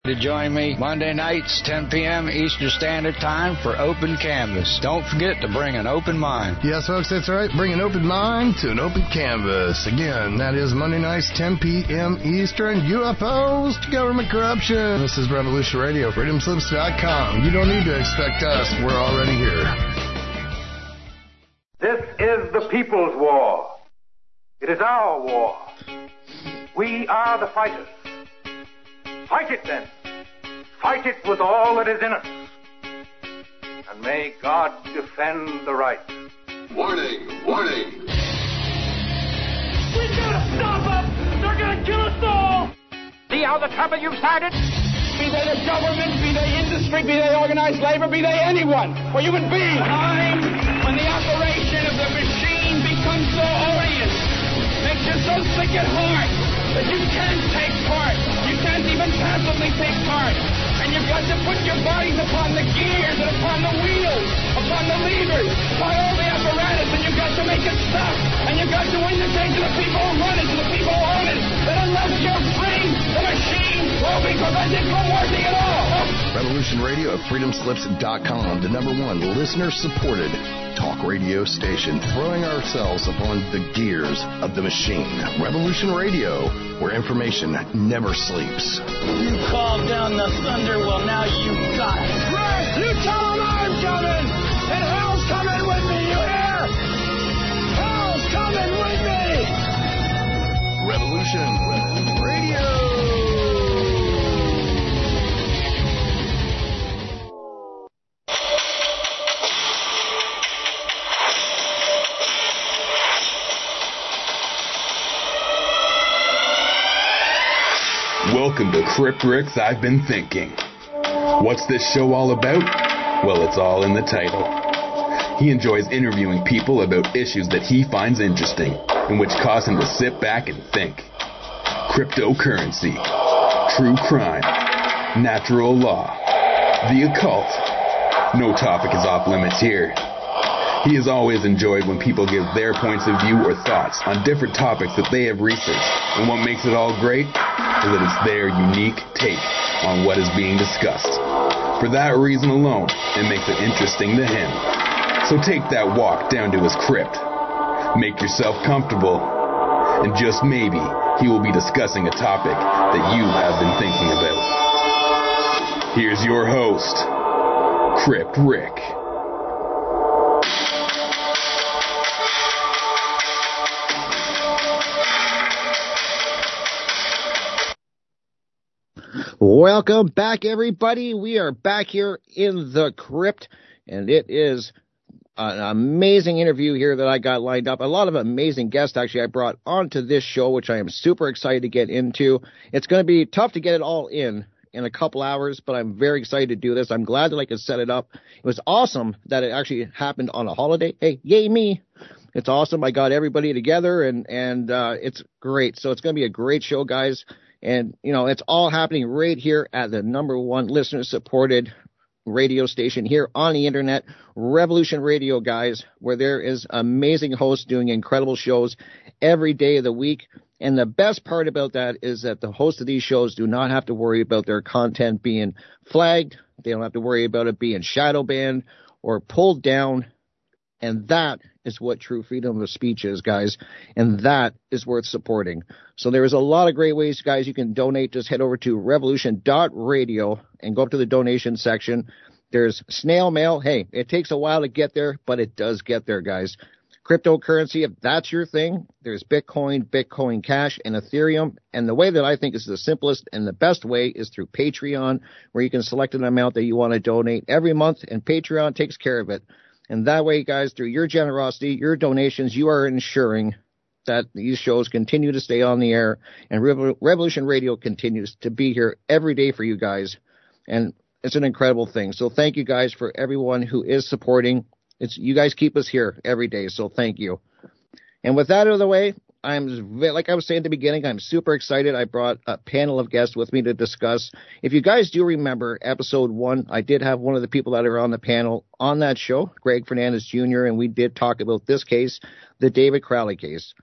To join me Monday nights, 10 p.m. Eastern Standard Time for Open Canvas. Don't forget to bring an open mind. Yes, folks, that's right. Bring an open mind to an open canvas. Again, that is Monday nights, 10 p.m. Eastern. UFOs to government corruption. This is Revolution Radio, freedomslips.com. You don't need to expect us. We're already here. This is the people's war. It is our war. We are the fighters. Fight it, then. Fight it with all that is in us. And may God defend the right. Warning! Warning! We gotta stop them! They're gonna kill us all! See how the trouble you've started? Be they the government, be they industry, be they organized labor, be they anyone, or human beings. Time when the operation of the machine becomes so odious, makes you so sick at heart that you can't take part. You can't even passively take part. And you've got to put your bodies upon the gears and upon the wheels, upon the levers, upon all the apparatus, and you've got to make it stop. And you've got to indicate to the people who run it, to the people who own it, that unless you're free, the machine will be prevented from working at all. Revolution Radio at freedomslips.com, the number one listener-supported talk radio station, throwing ourselves upon the gears of the machine. Revolution Radio, where information never sleeps. You called down the thunder, well, now you got it. Right, you tell them I'm coming, and hell's coming with me, you hear? Hell's coming with me! Revolution Radio. Welcome to Crypt Rick's I've Been Thinking. What's this show all about? Well, it's all in the title. He enjoys interviewing people about issues that he finds interesting and which cause him to sit back and think. Cryptocurrency, true crime, natural law, the occult. No topic is off limits here. He has always enjoyed when people give their points of view or thoughts on different topics that they have researched. And what makes it all great is that it's their unique take on what is being discussed. For that reason alone, it makes it interesting to him. So take that walk down to his crypt. Make yourself comfortable. And just maybe, he will be discussing a topic that you have been thinking about. Here's your host, Crypt Rick. Welcome back, everybody. We are back here in the crypt, and it is an amazing interview here that I got lined up. A lot of amazing guests, actually, I brought onto this show, which I am super excited to get into. It's going to be tough to get it all in a couple hours, but I'm very excited to do this. I'm glad that I could set it up. It was awesome that it actually happened on a holiday. Hey, yay me. It's awesome. I got everybody together, and it's great. So it's going to be a great show, guys. And, you know, it's all happening right here at the number one listener-supported radio station here on the internet, Revolution Radio, guys, where there is amazing hosts doing incredible shows every day of the week. And the best part about that is that the hosts of these shows do not have to worry about their content being flagged. They don't have to worry about it being shadow banned or pulled down. And that is what true freedom of speech is, guys. And that is worth supporting. So there's a lot of great ways, guys, you can donate. Just head over to revolution.radio and go up to the donation section. There's snail mail. Hey, it takes a while to get there, but it does get there, guys. Cryptocurrency, if that's your thing, there's Bitcoin, Bitcoin Cash, and Ethereum. And the way that I think is the simplest and the best way is through Patreon, where you can select an amount that you want to donate every month, and Patreon takes care of it. And that way, guys, through your generosity, your donations, you are ensuring that these shows continue to stay on the air, and Revolution Radio continues to be here every day for you guys. And it's an incredible thing. So thank you guys for everyone who is supporting. You guys keep us here every day, so thank you. And with that out of the way, like I was saying at the beginning, I'm super excited. I brought a panel of guests with me to discuss. If you guys do remember episode 1, I did have one of the people that are on the panel on that show, Greg Fernandez Jr., and we did talk about this case, the David Crowley case.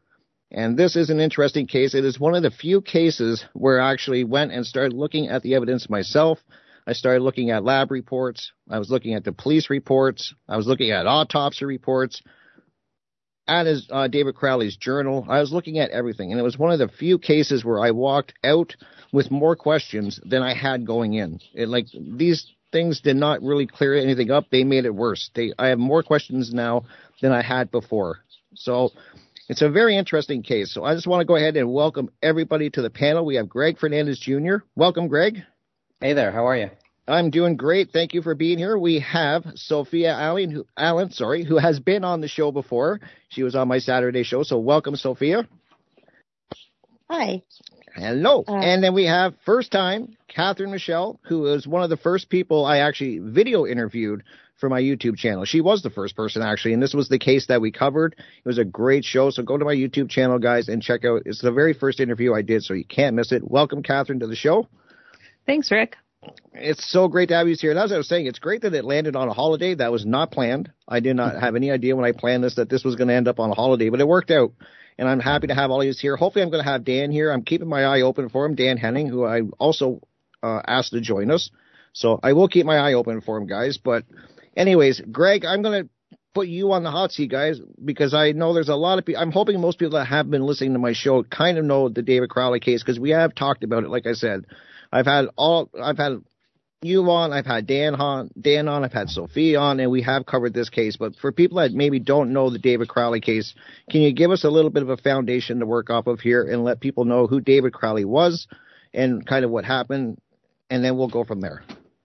And this is an interesting case. It is one of the few cases where I actually went and started looking at the evidence myself. I started looking at lab reports. I was looking at the police reports. I was looking at autopsy reports, at his David Crowley's journal. I was looking at everything. And it was one of the few cases where I walked out with more questions than I had going in. These things did not really clear anything up. They made it worse. I have more questions now than I had before. So it's a very interesting case. So I just want to go ahead and welcome everybody to the panel. We have Greg Fernandez Jr. Welcome, Greg. Hey there. How are you? I'm doing great. Thank you for being here. We have Sophia Allen, who has been on the show before. She was on my Saturday show. So welcome, Sophia. Hi. Hello. And then we have first time Catherine Michelle, who is one of the first people I actually video interviewed for my YouTube channel. She was the first person, actually, and this was the case that we covered. It was a great show, so go to my YouTube channel, guys, and check out. It's the very first interview I did, so you can't miss it. Welcome, Catherine, to the show. Thanks, Rick. It's so great to have you here. And as I was saying, it's great that it landed on a holiday. That was not planned. I did not have any idea when I planned this that this was going to end up on a holiday, but it worked out. And I'm happy to have all of you here. Hopefully I'm going to have Dan here. I'm keeping my eye open for him, Dan Henning, who I also asked to join us. So I will keep my eye open for him, guys. But anyways, Greg, I'm going to put you on the hot seat, guys, because I know there's a lot of people. I'm hoping most people that have been listening to my show kind of know the David Crowley case because we have talked about it, like I said. I've had you on, I've had Dan on, I've had Sophie on, and we have covered this case. But for people that maybe don't know the David Crowley case, can you give us a little bit of a foundation to work off of here and let people know who David Crowley was and kind of what happened, and then we'll go from there.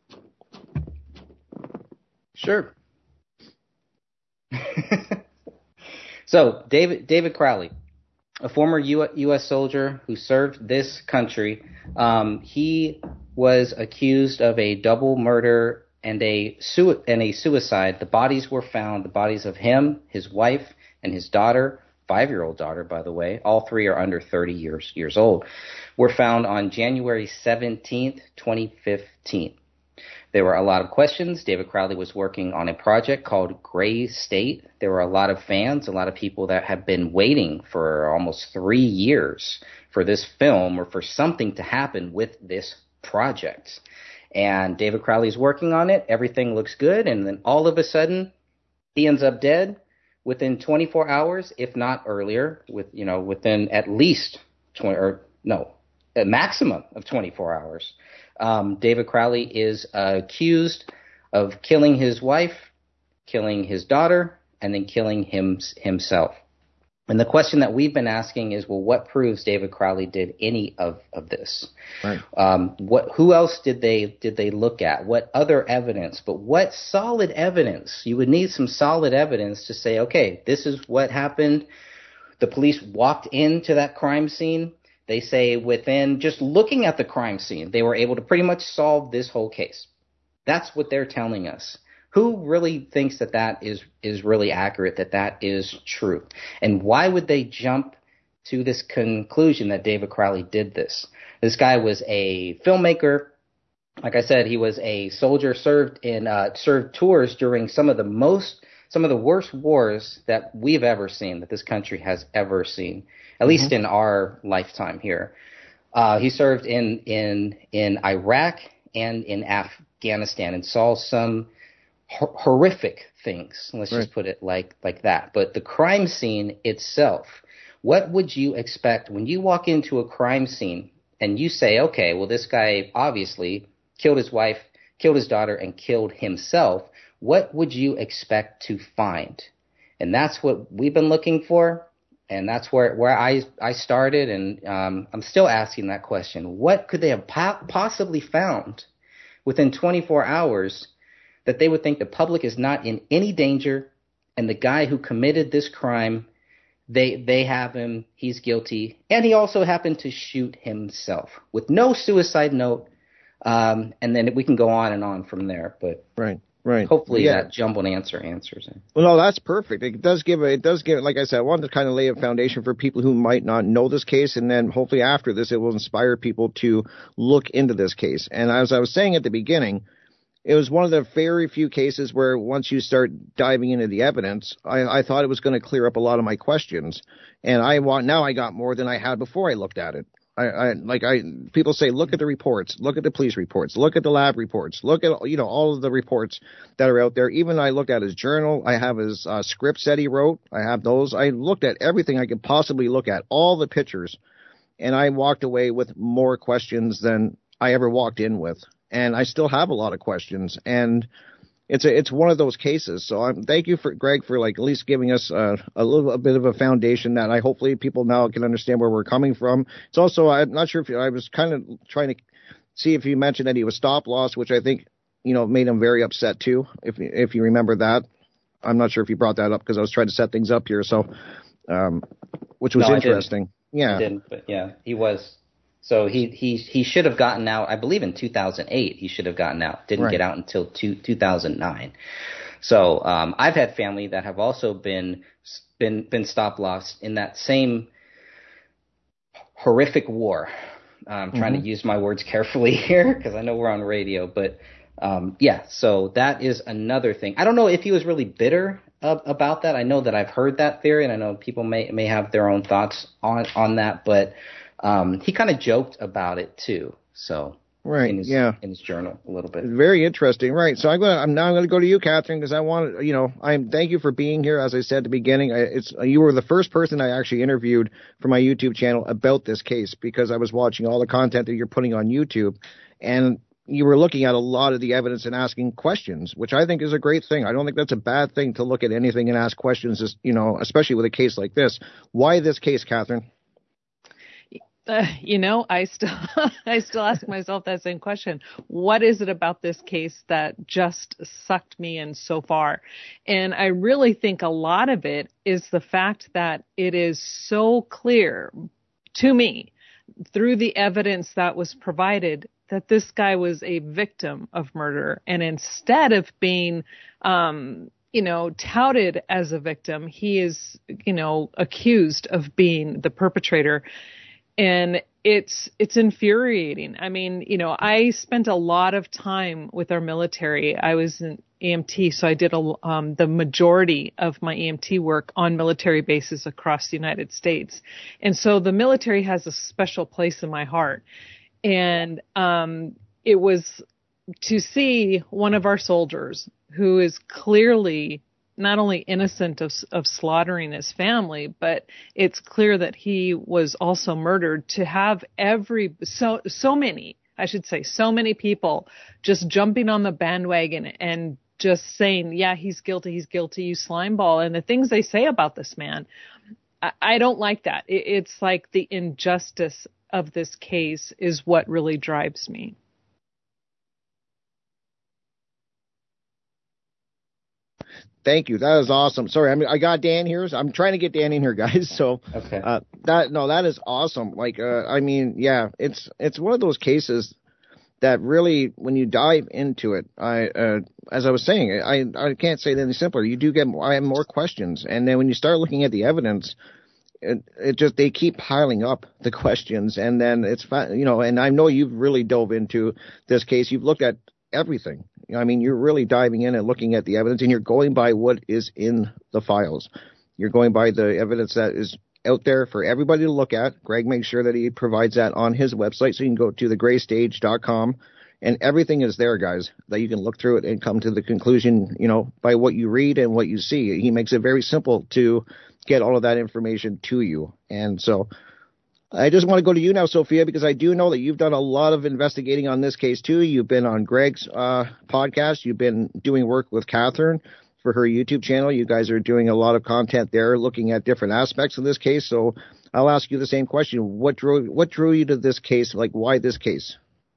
Sure. So, David Crowley, a former U.S. soldier who served this country, he was accused of a double murder and a suicide. The bodies were found, the bodies of him, his wife, and his daughter, 5-year-old daughter, by the way. All three are under 30 years old. Were found on January 17th, 2015. There were a lot of questions. David Crowley was working on a project called Gray State. There were a lot of fans, a lot of people that have been waiting for almost 3 years for this film or for something to happen with this project. And David Crowley's working on it. Everything looks good. And then all of a sudden, he ends up dead within 24 hours, if not earlier, within at least a maximum of 24 hours. David Crowley is accused of killing his wife, killing his daughter, and then killing himself. And the question that we've been asking is, well, what proves David Crowley did any of this? Right. Who else did they look at? What other evidence? But what solid evidence? You would need some solid evidence to say, okay, this is what happened. The police walked into that crime scene. They say within just looking at the crime scene, they were able to pretty much solve this whole case. That's what they're telling us. Who really thinks that is really accurate, that is true? And why would they jump to this conclusion that David Crowley did this? This guy was a filmmaker. Like I said, he was a soldier, served tours during some of the worst wars that we've ever seen, that this country has ever seen, at least in our lifetime here. He served in Iraq and in Afghanistan and saw some horrific things. Let's just put it like that. But the crime scene itself, what would you expect when you walk into a crime scene and you say, okay, well, this guy obviously killed his wife, killed his daughter, and killed himself. What would you expect to find? And that's what we've been looking for. And that's where I started. And I'm still asking that question. What could they have possibly found within 24 hours that they would think the public is not in any danger, and the guy who committed this crime, they have him, he's guilty, and he also happened to shoot himself with no suicide note, and then we can go on and on from there. But right. Hopefully that jumbled answer answers it. Well, no, that's perfect. It does give, like I said, I wanted to kind of lay a foundation for people who might not know this case, and then hopefully after this, it will inspire people to look into this case. And as I was saying at the beginning, it was one of the very few cases where once you start diving into the evidence, I thought it was going to clear up a lot of my questions. And now I got more than I had before I looked at it. People say, look at the reports, look at the police reports, look at the lab reports, look at, all of the reports that are out there. Even I looked at his journal. I have his scripts that he wrote. I have those. I looked at everything I could possibly look at, all the pictures, and I walked away with more questions than I ever walked in with. And I still have a lot of questions, and it's one of those cases. So thank you Greg for at least giving us a bit of a foundation that hopefully people now can understand where we're coming from. It's also, I'm not sure if I was kind of trying to see if you mentioned that he was stop loss, which I think made him very upset too. If you remember that, I'm not sure if you brought that up because I was trying to set things up here. So, which was interesting. I didn't, but yeah, he was. So he should have gotten out, I believe in 2008, he should have gotten out. Didn't get out until 2009. So I've had family that have also been stop loss in that same horrific war. I'm trying to use my words carefully here because I know we're on radio. But so that is another thing. I don't know if he was really bitter about that. I know that I've heard that theory, and I know people may have their own thoughts on that, but he kind of joked about it too. So in his journal a little bit. Very interesting. Right. So I'm now going to go to you, Catherine, because I want to, thank you for being here. As I said at the beginning, you were the first person I actually interviewed for my YouTube channel about this case because I was watching all the content that you're putting on YouTube, and you were looking at a lot of the evidence and asking questions, which I think is a great thing. I don't think that's a bad thing to look at anything and ask questions, especially with a case like this. Why this case, Catherine? I still ask myself that same question. What is it about this case that just sucked me in so far? And I really think a lot of it is the fact that it is so clear to me through the evidence that was provided that this guy was a victim of murder. And instead of being, touted as a victim, he is, accused of being the perpetrator. And it's infuriating. I mean, I spent a lot of time with our military. I was an EMT, so I did the majority of my EMT work on military bases across the United States. And so the military has a special place in my heart. And it was to see one of our soldiers who is clearly not only innocent of slaughtering his family, but it's clear that he was also murdered, to have so many people just jumping on the bandwagon and just saying, yeah, he's guilty, you slimeball. And the things they say about this man, I don't like that. It's like the injustice of this case is what really drives me. Thank you. That is awesome. Sorry, I got Dan here. So I'm trying to get Dan in here, guys. So okay. That is awesome. It's one of those cases that really, when you dive into it, as I was saying, I can't say it any simpler. You do I have more questions, and then when you start looking at the evidence, they keep piling up the questions, and then and I know you've really dove into this case. You've looked at everything. You're really diving in and looking at the evidence, and you're going by what is in the files. You're going by the evidence that is out there for everybody to look at. Greg makes sure that he provides that on his website, so you can go to thegraystage.com, and everything is there, guys, that you can look through it and come to the conclusion, by what you read and what you see. He makes it very simple to get all of that information to you. And so I just want to go to you now, Sophia, because I do know that you've done a lot of investigating on this case, too. You've been on Greg's podcast. You've been doing work with Catherine for her YouTube channel. You guys are doing a lot of content there looking at different aspects of this case. So I'll ask you the same question. What drew you to this case? Why this case?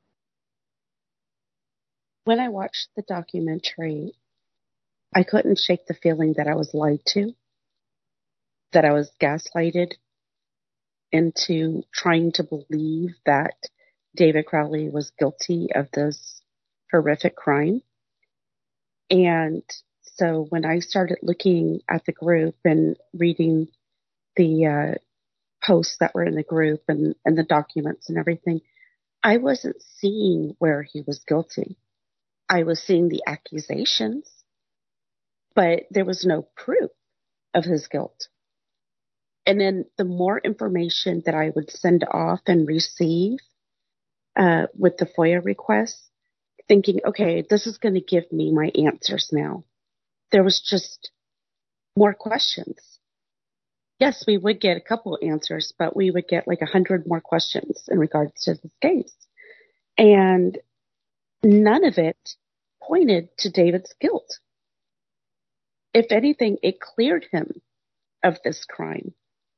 When I watched the documentary, I couldn't shake the feeling that I was lied to, that I was gaslighted into trying to believe that David Crowley was guilty of this horrific crime. And so when I started looking at the group and reading the posts that were in the group and the documents and everything, I wasn't seeing where he was guilty. I was seeing the accusations, but there was no proof of his guilt. And then the more information that I would send off and receive with the FOIA requests, thinking, okay, this is going to give me my answers now. There was just more questions. Yes, we would get a couple of answers, but we would get like 100 more questions in regards to this case. And none of it pointed to David's guilt. If anything, it cleared him of this crime.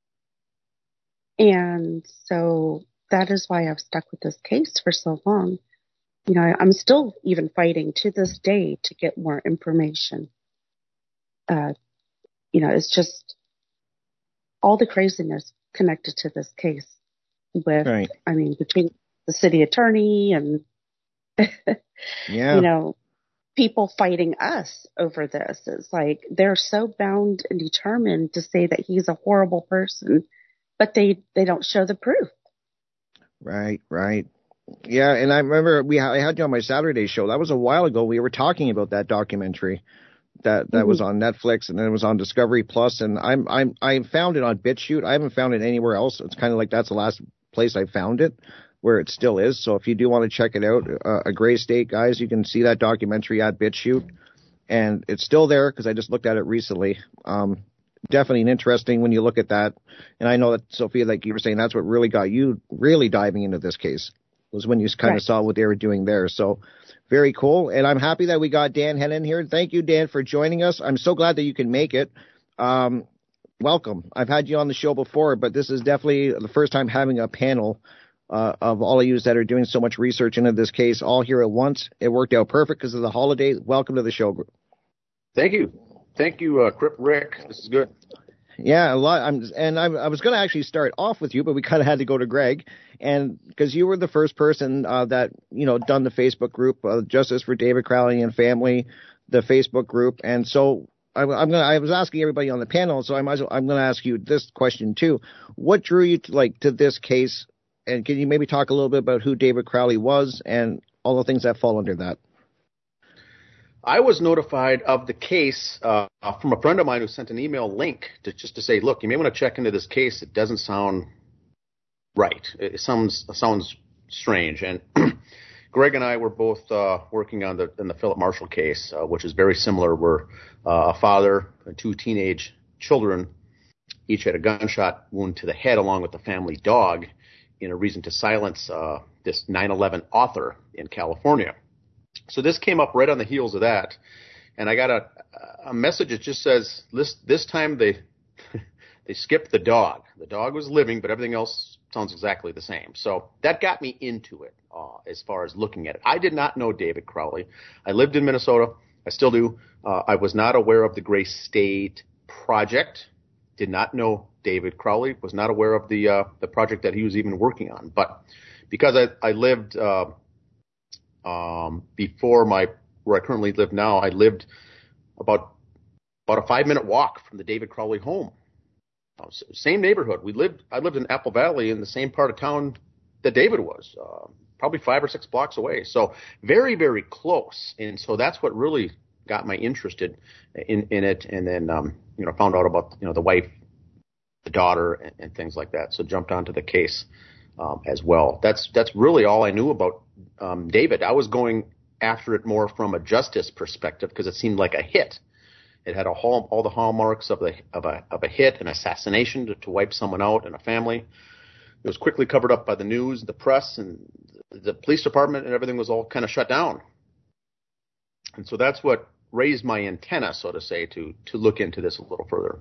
And so that is why I've stuck with this case for so long. You know, I'm still even fighting to this day to get more information. You know, it's just all the craziness connected to this case with, right. I mean, between the city attorney and, yeah. you know, people fighting us over this. It's like they're so bound and determined to say that he's a horrible person, but they don't show the proof. Right. Yeah, and I remember I had you on my Saturday show. That was a while ago. We were talking about that documentary that was on Netflix, and then it was on Discovery Plus, and I found it on BitChute. I haven't found it anywhere else. It's kind of like that's the last place I found it, where it still is. So if you do want to check it out, A Gray State, guys, you can see that documentary at BitChute, and it's still there because I just looked at it recently. Definitely interesting when you look at that, and I know that, Sophia, like you were saying, that's what really got you really diving into this case, was when you kind of saw what they were doing there. So very cool. And I'm happy that we got Dan Hennon here. Thank you, Dan, for joining us. I'm so glad that you can make it. Welcome. I've had you on the show before, but this is definitely the first time having a panel of all of you that are doing so much research into this case all here at once. It worked out perfect because of the holiday. Welcome to the show. Thank you. Thank you, Crip Rick. This is good. Yeah, a lot. I was going to actually start off with you, but we kind of had to go to Greg, and because you were the first person that done the Facebook group, Justice for David Crowley and Family, the Facebook group, and so I was asking everybody on the panel, so I'm going to ask you this question too. What drew you to this case, and can you maybe talk a little bit about who David Crowley was and all the things that fall under that? I was notified of the case from a friend of mine who sent an email link just to say, look, you may want to check into this case. It doesn't sound right. It sounds strange. And Greg and I were both working on the Philip Marshall case, which is very similar, where a father and two teenage children each had a gunshot wound to the head along with the family dog in a reason to silence this 9/11 author in California. So this came up right on the heels of that, and I got a message that just says, this time they skipped the dog. The dog was living, but everything else sounds exactly the same. So that got me into it as far as looking at it. I did not know David Crowley. I lived in Minnesota. I still do. I was not aware of the Gray State Project. Did not know David Crowley. Was not aware of the project that he was even working on. But because I lived before where I currently live now, I lived about a 5-minute walk from the David Crowley home. Same neighborhood. I lived in Apple Valley in the same part of town that David was, probably 5 or 6 blocks away. So very, very close. And so that's what really got me interested in it. And then, found out about, the wife, the daughter, and things like that. So jumped onto the case as well. That's really all I knew about David. I was going after it more from a justice perspective because it seemed like a hit. It had all the hallmarks of a hit, an assassination to wipe someone out and a family. It was quickly covered up by the news, the press, and the police department, and everything was all kind of shut down. And so that's what raised my antenna, so to say, to look into this a little further.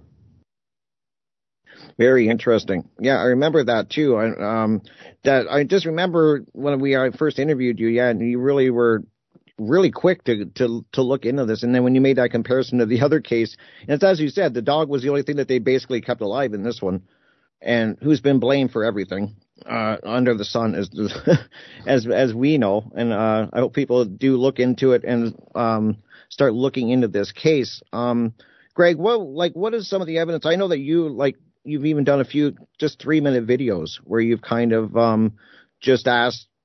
Very interesting. Yeah, I remember that too. That I just remember when I first interviewed you. Yeah, and you really were really quick to look into this. And then when you made that comparison to the other case, and it's as you said, the dog was the only thing that they basically kept alive in this one, and who's been blamed for everything under the sun, as we know. And I hope people do look into it and start looking into this case. Greg, what is some of the evidence? I know that you've even done a few just 3-minute videos where you've kind of just asked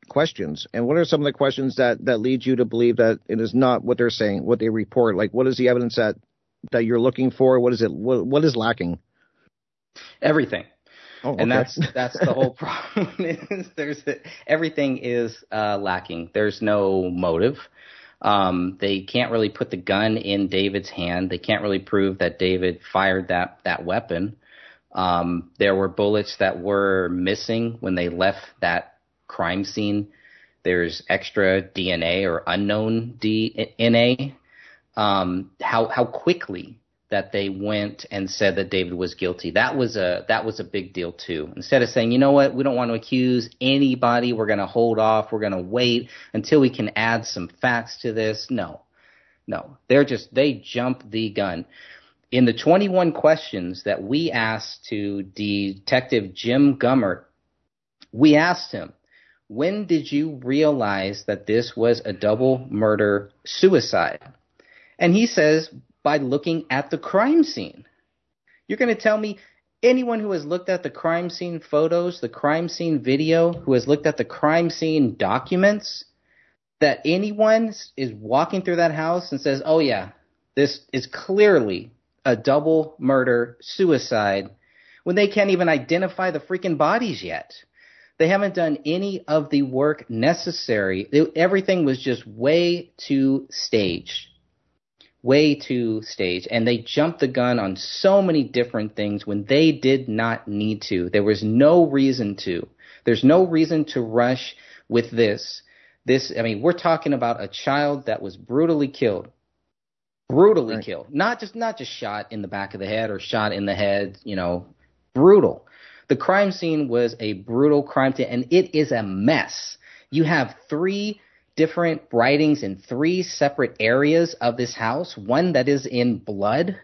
questions. And what are some of the questions that lead you to believe that it is not what they're saying, what they report? Like, what is the evidence that you're looking for? What is it? What is lacking? Everything. Oh, okay. And that's the whole problem. Everything is lacking. There's no motive. They can't really put the gun in David's hand. They can't really prove that David fired that weapon. There were bullets that were missing when they left that crime scene. There's extra DNA or unknown DNA. How quickly that they went and said that David was guilty. That was a big deal too. Instead of saying, you know what, we don't want to accuse anybody, we're going to hold off, we're going to wait until we can add some facts to this. No. They jumped the gun. In the 21 questions that we asked to Detective Jim Gummert, we asked him, when did you realize that this was a double murder suicide? And he says, by looking at the crime scene. You're going to tell me anyone who has looked at the crime scene photos, the crime scene video, who has looked at the crime scene documents, that anyone is walking through that house and says, oh yeah, this is clearly a double murder suicide, when they can't even identify the freaking bodies yet. They haven't done any of the work necessary. Everything was just way too staged. And they jumped the gun on so many different things when they did not need to. There was no reason to. There's no reason to rush with this. We're talking about a child that was brutally killed. Killed. Not just shot in the back of the head or shot in the head, brutal. The crime scene was a brutal crime scene, and it is a mess. You have 3 different writings in 3 separate areas of this house, one that is in blood,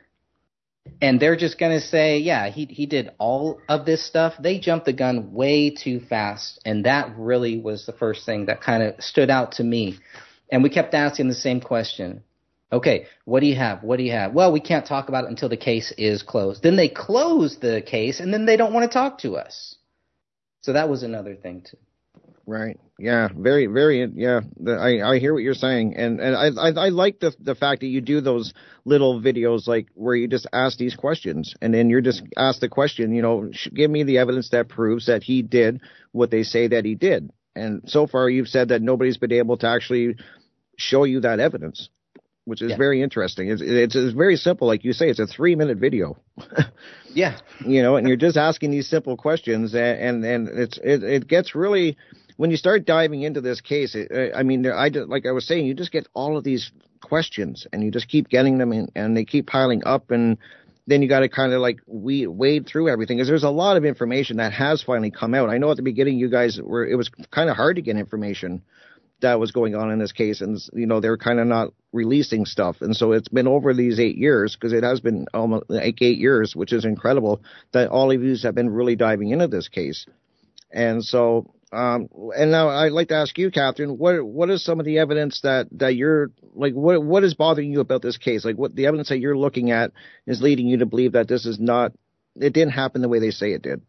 and they're just going to say, yeah, he did all of this stuff. They jumped the gun way too fast, and that really was the first thing that kind of stood out to me. And we kept asking the same question. Okay, what do you have? Well, we can't talk about it until the case is closed. Then they close the case, and then they don't want to talk to us. So that was another thing, too. Right. Yeah. Very, very. Yeah. I hear what you're saying, and I like the fact that you do those little videos like where you just ask these questions, and then you're just ask the question. Give me the evidence that proves that he did what they say that he did. And so far, you've said that nobody's been able to actually show you that evidence, which is very interesting. It's very simple, like you say. It's a 3-minute video. Yeah. And you're just asking these simple questions, and it gets really. When you start diving into this case, like I was saying, you just get all of these questions, and you just keep getting them, and they keep piling up, and then you got to kind of like wade through everything, because there's a lot of information that has finally come out. I know at the beginning it was kind of hard to get information that was going on in this case, and they're kind of not releasing stuff, and so it's been over these 8 years, because it has been almost like 8 years, which is incredible that all of you have been really diving into this case. And so. And now I'd like to ask you, Catherine, what is some of the evidence that you're like, what is bothering you about this case? Like, what the evidence that you're looking at is leading you to believe that this is not, it didn't happen the way they say it did?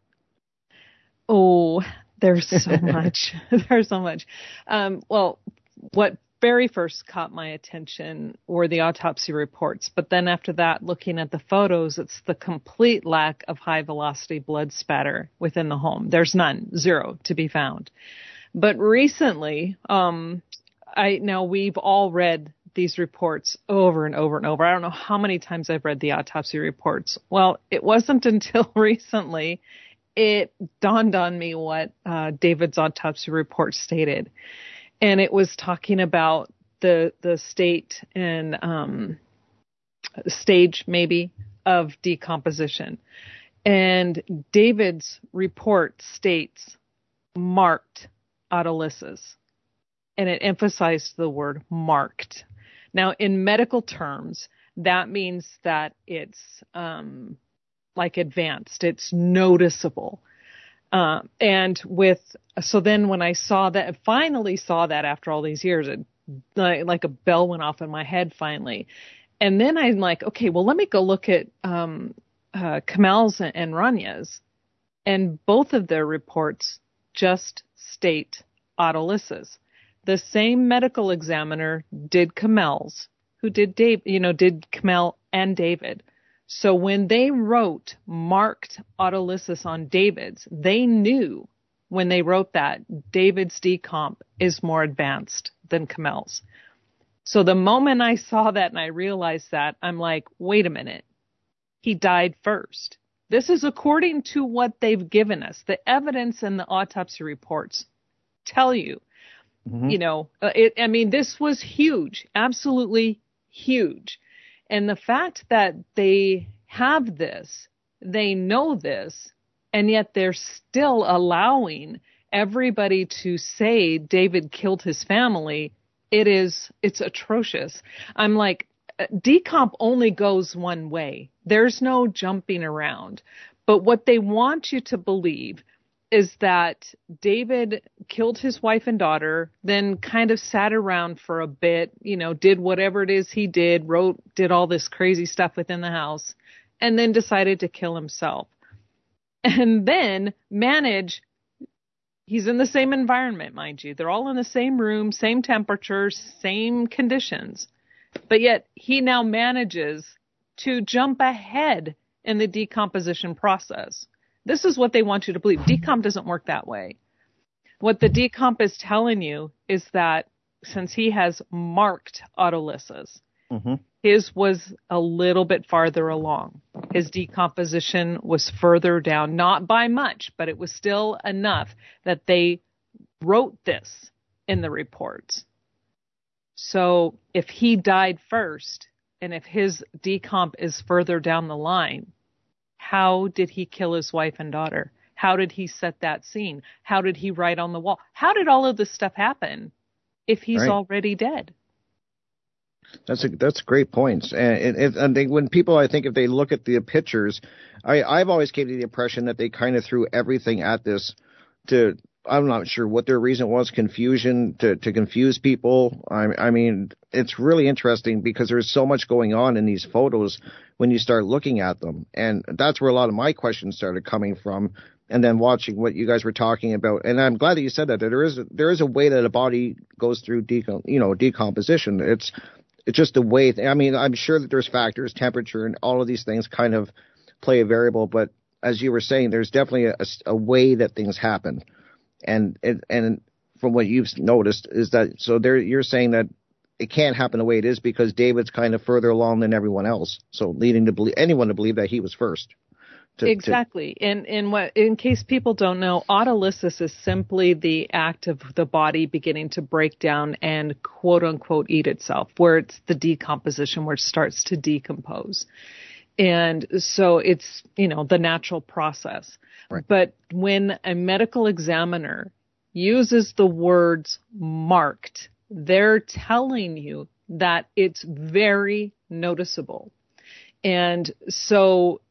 Oh, there's so much. There's so much. Well, what very first caught my attention were the autopsy reports. But then after that, looking at the photos, it's the complete lack of high velocity blood spatter within the home. There's none, 0 to be found. But recently, we've all read these reports over and over and over. I don't know how many times I've read the autopsy reports. Well, it wasn't until recently it dawned on me what David's autopsy report stated. And it was talking about the state and stage maybe of decomposition. And David's report states marked autolysis. And it emphasized the word marked. Now, in medical terms, that means that it's like advanced. It's noticeable. So then when I finally saw that after all these years, it like a bell went off in my head finally. And then I'm like, okay, well, let me go look at Kamel's and Ranya's, and both of their reports just state autolysis. The same medical examiner did Kamel's, who did did Kamel and David. So when they wrote marked autolysis on David's, they knew when they wrote that David's decomp is more advanced than Kamel's. So the moment I saw that and I realized that, I'm like, wait a minute. He died first. This is according to what they've given us. The evidence and the autopsy reports tell you, this was huge, absolutely huge. And the fact that they have this, they know this, and yet they're still allowing everybody to say David killed his family, it's atrocious. I'm like, decomp only goes one way. There's no jumping around. But what they want you to believe is that David killed his wife and daughter, then kind of sat around for a bit, did whatever it is he did, did all this crazy stuff within the house, and then decided to kill himself. And then he's in the same environment, mind you. They're all in the same room, same temperature, same conditions. But yet he now manages to jump ahead in the decomposition process. This is what they want you to believe. Decomp doesn't work that way. What the decomp is telling you is that since he has marked autolysis, his was a little bit farther along. His decomposition was further down, not by much, but it was still enough that they wrote this in the reports. So if he died first, and if his decomp is further down the line, how did he kill his wife and daughter? How did he set that scene? How did he write on the wall? How did all of this stuff happen if he's already dead? That's great points. And when people, I think, if they look at the pictures, I've always came to the impression that they kind of threw everything at this to, I'm not sure what their reason was, confusion, to confuse people. I mean, it's really interesting because there's so much going on in these photos when you start looking at them. And that's where a lot of my questions started coming from. And then watching what you guys were talking about. And I'm glad that you said that there is a way that a body goes through decomposition. It's just a way. I mean, I'm sure that there's factors, temperature, and all of these things kind of play a variable. But as you were saying, there's definitely a way that things happen. And from what you've noticed is that, so you're saying that it can't happen the way it is because David's kind of further along than everyone else. So leading to anyone to believe that he was first. Exactly. In case people don't know, autolysis is simply the act of the body beginning to break down and quote unquote eat itself, where it's the decomposition, where it starts to decompose. And so it's, the natural process. Right. But when a medical examiner uses the words marked, they're telling you that it's very noticeable. And so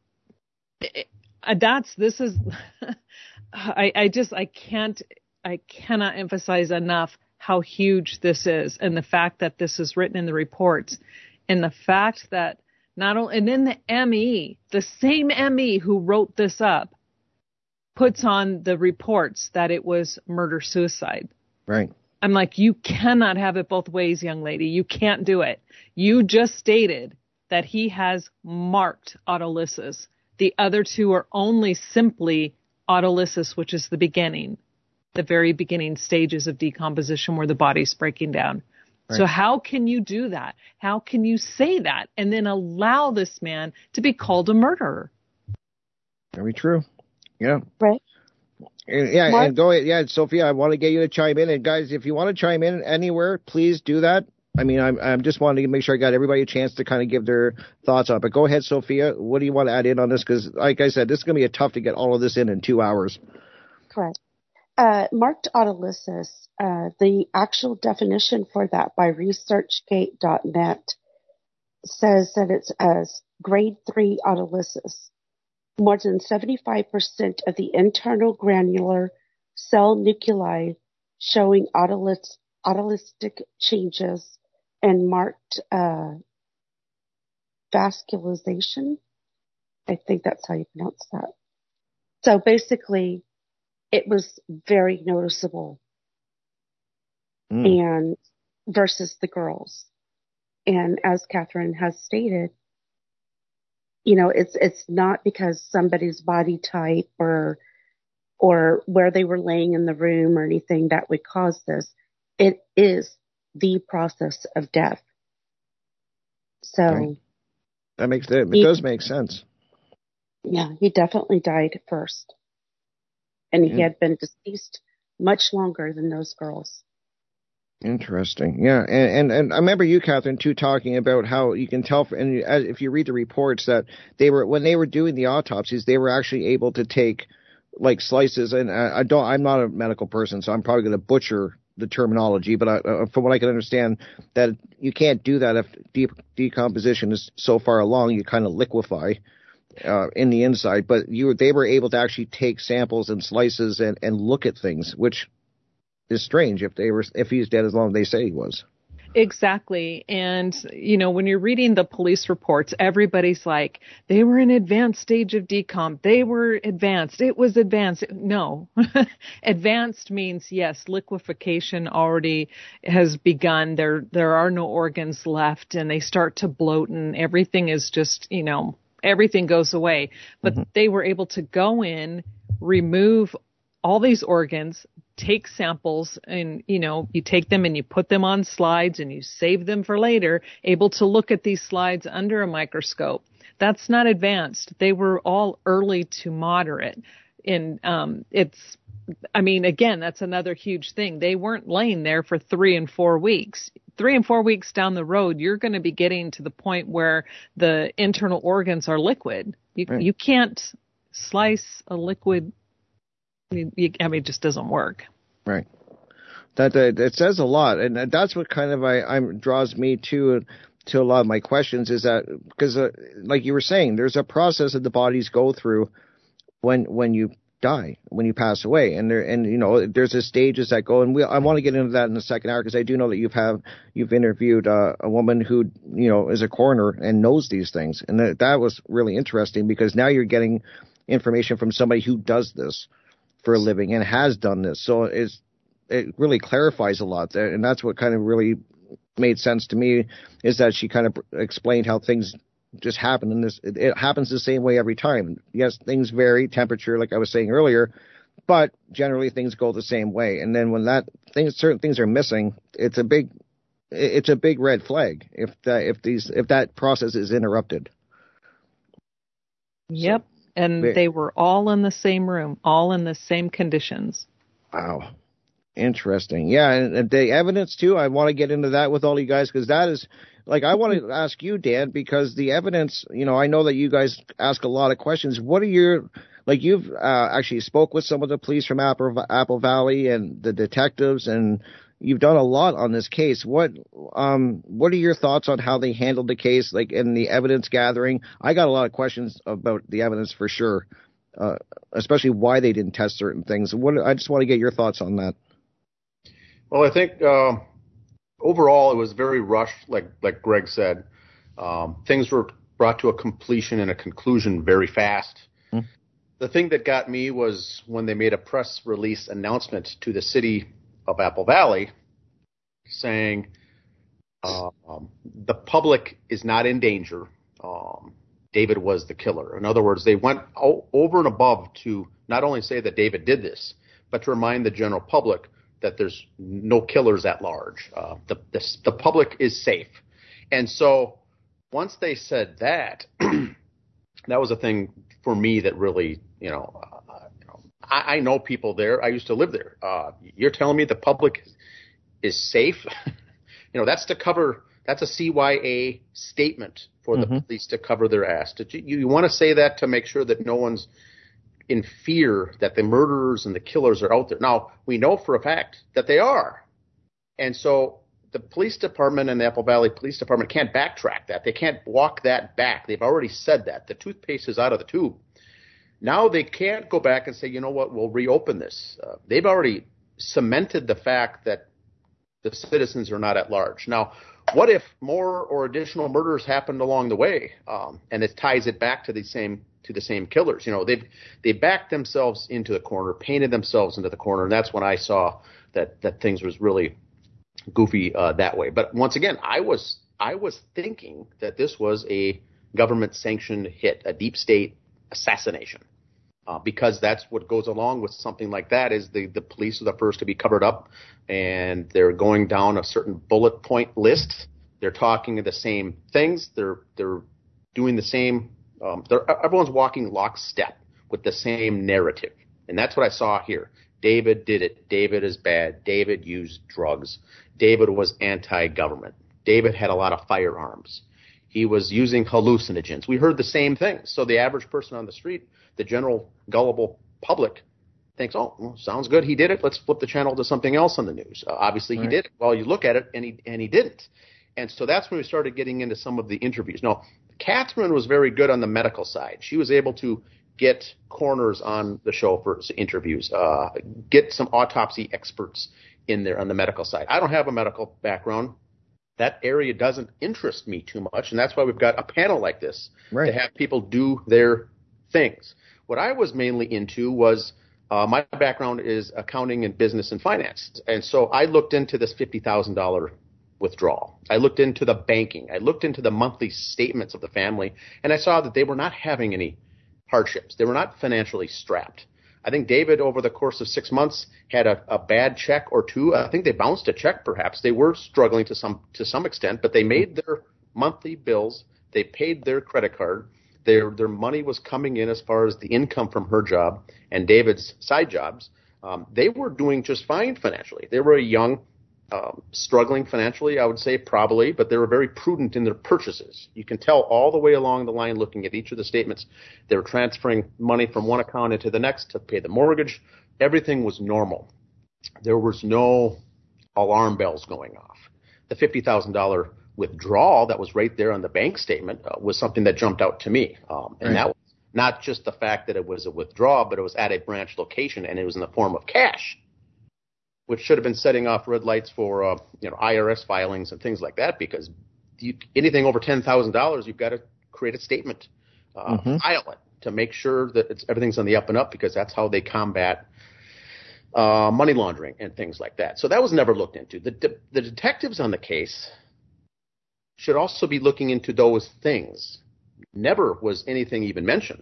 I cannot emphasize enough how huge this is, and the fact that this is written in the reports, and the fact that not only, and then the ME, the same ME who wrote this up, puts on the reports that it was murder-suicide. Right. I'm like, you cannot have it both ways, young lady. You can't do it. You just stated that he has marked autolysis. The other two are only simply autolysis, which is the beginning, the very beginning stages of decomposition where the body's breaking down. Right. So how can you do that? How can you say that and then allow this man to be called a murderer? Very true. Yeah. Right. Yeah, Mark? And go ahead. Yeah, Sophia, I want to get you to chime in. And guys, if you want to chime in anywhere, please do that. I mean, I'm just wanting to make sure I got everybody a chance to kind of give their thoughts on it. But go ahead, Sophia. What do you want to add in on this? Because, like I said, this is going to be tough to get all of this in 2 hours. Correct. Marked autolysis, the actual definition for that by ResearchGate.net says that it's as grade 3 autolysis. More than 75% of the internal granular cell nuclei showing autolytic changes and marked vascularization. I think that's how you pronounce that. So basically, it was very noticeable and versus the girls. And as Catherine has stated, it's not because somebody's body type or where they were laying in the room or anything that would cause this. It is the process of death. So right. It does make sense. Yeah, he definitely died first. And he had been deceased much longer than those girls. Interesting. Yeah. And I remember you, Catherine, too, talking about how you can tell, and if you read the reports, that when they were doing the autopsies, they were actually able to take like slices. And I'm not a medical person, so I'm probably going to butcher the terminology, but from what I can understand, that you can't do that if decomposition is so far along, you kind of liquefy in the inside. But they were able to actually take samples and slices and look at things, which is strange if he's dead as long as they say he was. Exactly. And, when you're reading the police reports, everybody's like, they were in advanced stage of decomp. They were advanced. It was advanced. No. Advanced means, yes, liquefaction already has begun. There are no organs left, and they start to bloat, and everything is just, everything goes away. But they were able to go in, remove all these organs, take samples, and, you take them and you put them on slides and you save them for later, able to look at these slides under a microscope. That's not advanced. They were all early to moderate. And again, that's another huge thing. They weren't laying there for 3 and 4 weeks. 3 and 4 weeks down the road, you're going to be getting to the point where the internal organs are liquid. You can't slice a liquid. It just doesn't work. Right. That it says a lot, and that's what kind of draws me to a lot of my questions, is that because like you were saying, there's a process that the bodies go through when you die, when you pass away, and there's a stages that go, and I want to get into that in the second hour, because I do know that you've interviewed a woman who is a coroner and knows these things, and that was really interesting, because now you're getting information from somebody who does this for a living and has done this. So it really clarifies a lot there. And that's what kind of really made sense to me, is that she kind of explained how things just happen. And it happens the same way every time. Yes, things vary, temperature, like I was saying earlier, but generally things go the same way. And then when certain things are missing, it's a big red flag if that process is interrupted. Yep. And they were all in the same room, all in the same conditions. Wow. Interesting. Yeah, and the evidence, too, I want to get into that with all you guys, because that is, I want to ask you, Dan, because the evidence, I know that you guys ask a lot of questions. What are your, you've actually spoke with some of the police from Apple Valley and the detectives, and you've done a lot on this case. What are your thoughts on how they handled the case, in the evidence gathering? I got a lot of questions about the evidence for sure, especially why they didn't test certain things. I just want to get your thoughts on that. Well, I think overall it was very rushed, like Greg said. Things were brought to a completion and a conclusion very fast. The thing that got me was when they made a press release announcement to the city of Apple Valley saying the public is not in danger. David was the killer. In other words, they went over and above to not only say that David did this, but to remind the general public that there's no killers at large. The public is safe. And so once they said that, that was a thing for me that really, I know people there. I used to live there. You're telling me the public is safe? That's a CYA statement for the police to cover their ass. You want to say that to make sure that no one's in fear that the murderers and the killers are out there. Now, we know for a fact that they are. And so the police department and the Apple Valley Police Department can't backtrack that. They can't walk that back. They've already said that. The toothpaste is out of the tube. Now they can't go back and say, you know what, we'll reopen this. They've already cemented the fact that the citizens are not at large. Now, what if more or additional murders happened along the way? And it ties it back to the same killers. They backed themselves into the corner, painted themselves into the corner, and that's when I saw that things was really goofy that way. But once again, I was thinking that this was a government-sanctioned hit, a deep state assassination, because that's what goes along with something like that. Is the police are the first to be covered up, and they're going down a certain bullet point list. They're talking the same things. They're doing the same. Everyone's walking lockstep with the same narrative, and that's what I saw here. David did it. David is bad. David used drugs. David was anti-government. David had a lot of firearms. He was using hallucinogens. We heard the same thing. So the average person on the street, the general gullible public, thinks, oh, well, sounds good. He did it. Let's flip the channel to something else on the news. Obviously, he did it. Well, you look at it, and he didn't. And so that's when we started getting into some of the interviews. Now, Catherine was very good on the medical side. She was able to get coroners on the show for interviews, get some autopsy experts in there on the medical side. I don't have a medical background. That area doesn't interest me too much, and that's why we've got a panel like this to have people do their things. What I was mainly into was my background is accounting and business and finance, and so I looked into this $50,000 withdrawal. I looked into the banking. I looked into the monthly statements of the family, and I saw that they were not having any hardships. They were not financially strapped. I think David, over the course of 6 months, had a bad check or two. I think they bounced a check, perhaps. They were struggling to some extent, but they made their monthly bills. They paid their credit card. Their money was coming in as far as the income from her job and David's side jobs. They were doing just fine financially. They were a young, struggling financially, I would say, probably, but they were very prudent in their purchases. You can tell all the way along the line, looking at each of the statements, they were transferring money from one account into the next to pay the mortgage. Everything was normal. There was no alarm bells going off. The $50,000 withdrawal that was right there on the bank statement was something that jumped out to me. And that was not just the fact that it was a withdrawal, but it was at a branch location, and it was in the form of cash, which should have been setting off red lights for IRS filings and things like that, because anything over $10,000, you've got to create a statement, file it to make sure that everything's on the up and up, because that's how they combat money laundering and things like that. So that was never looked into. The detectives on the case should also be looking into those things. Never was anything even mentioned.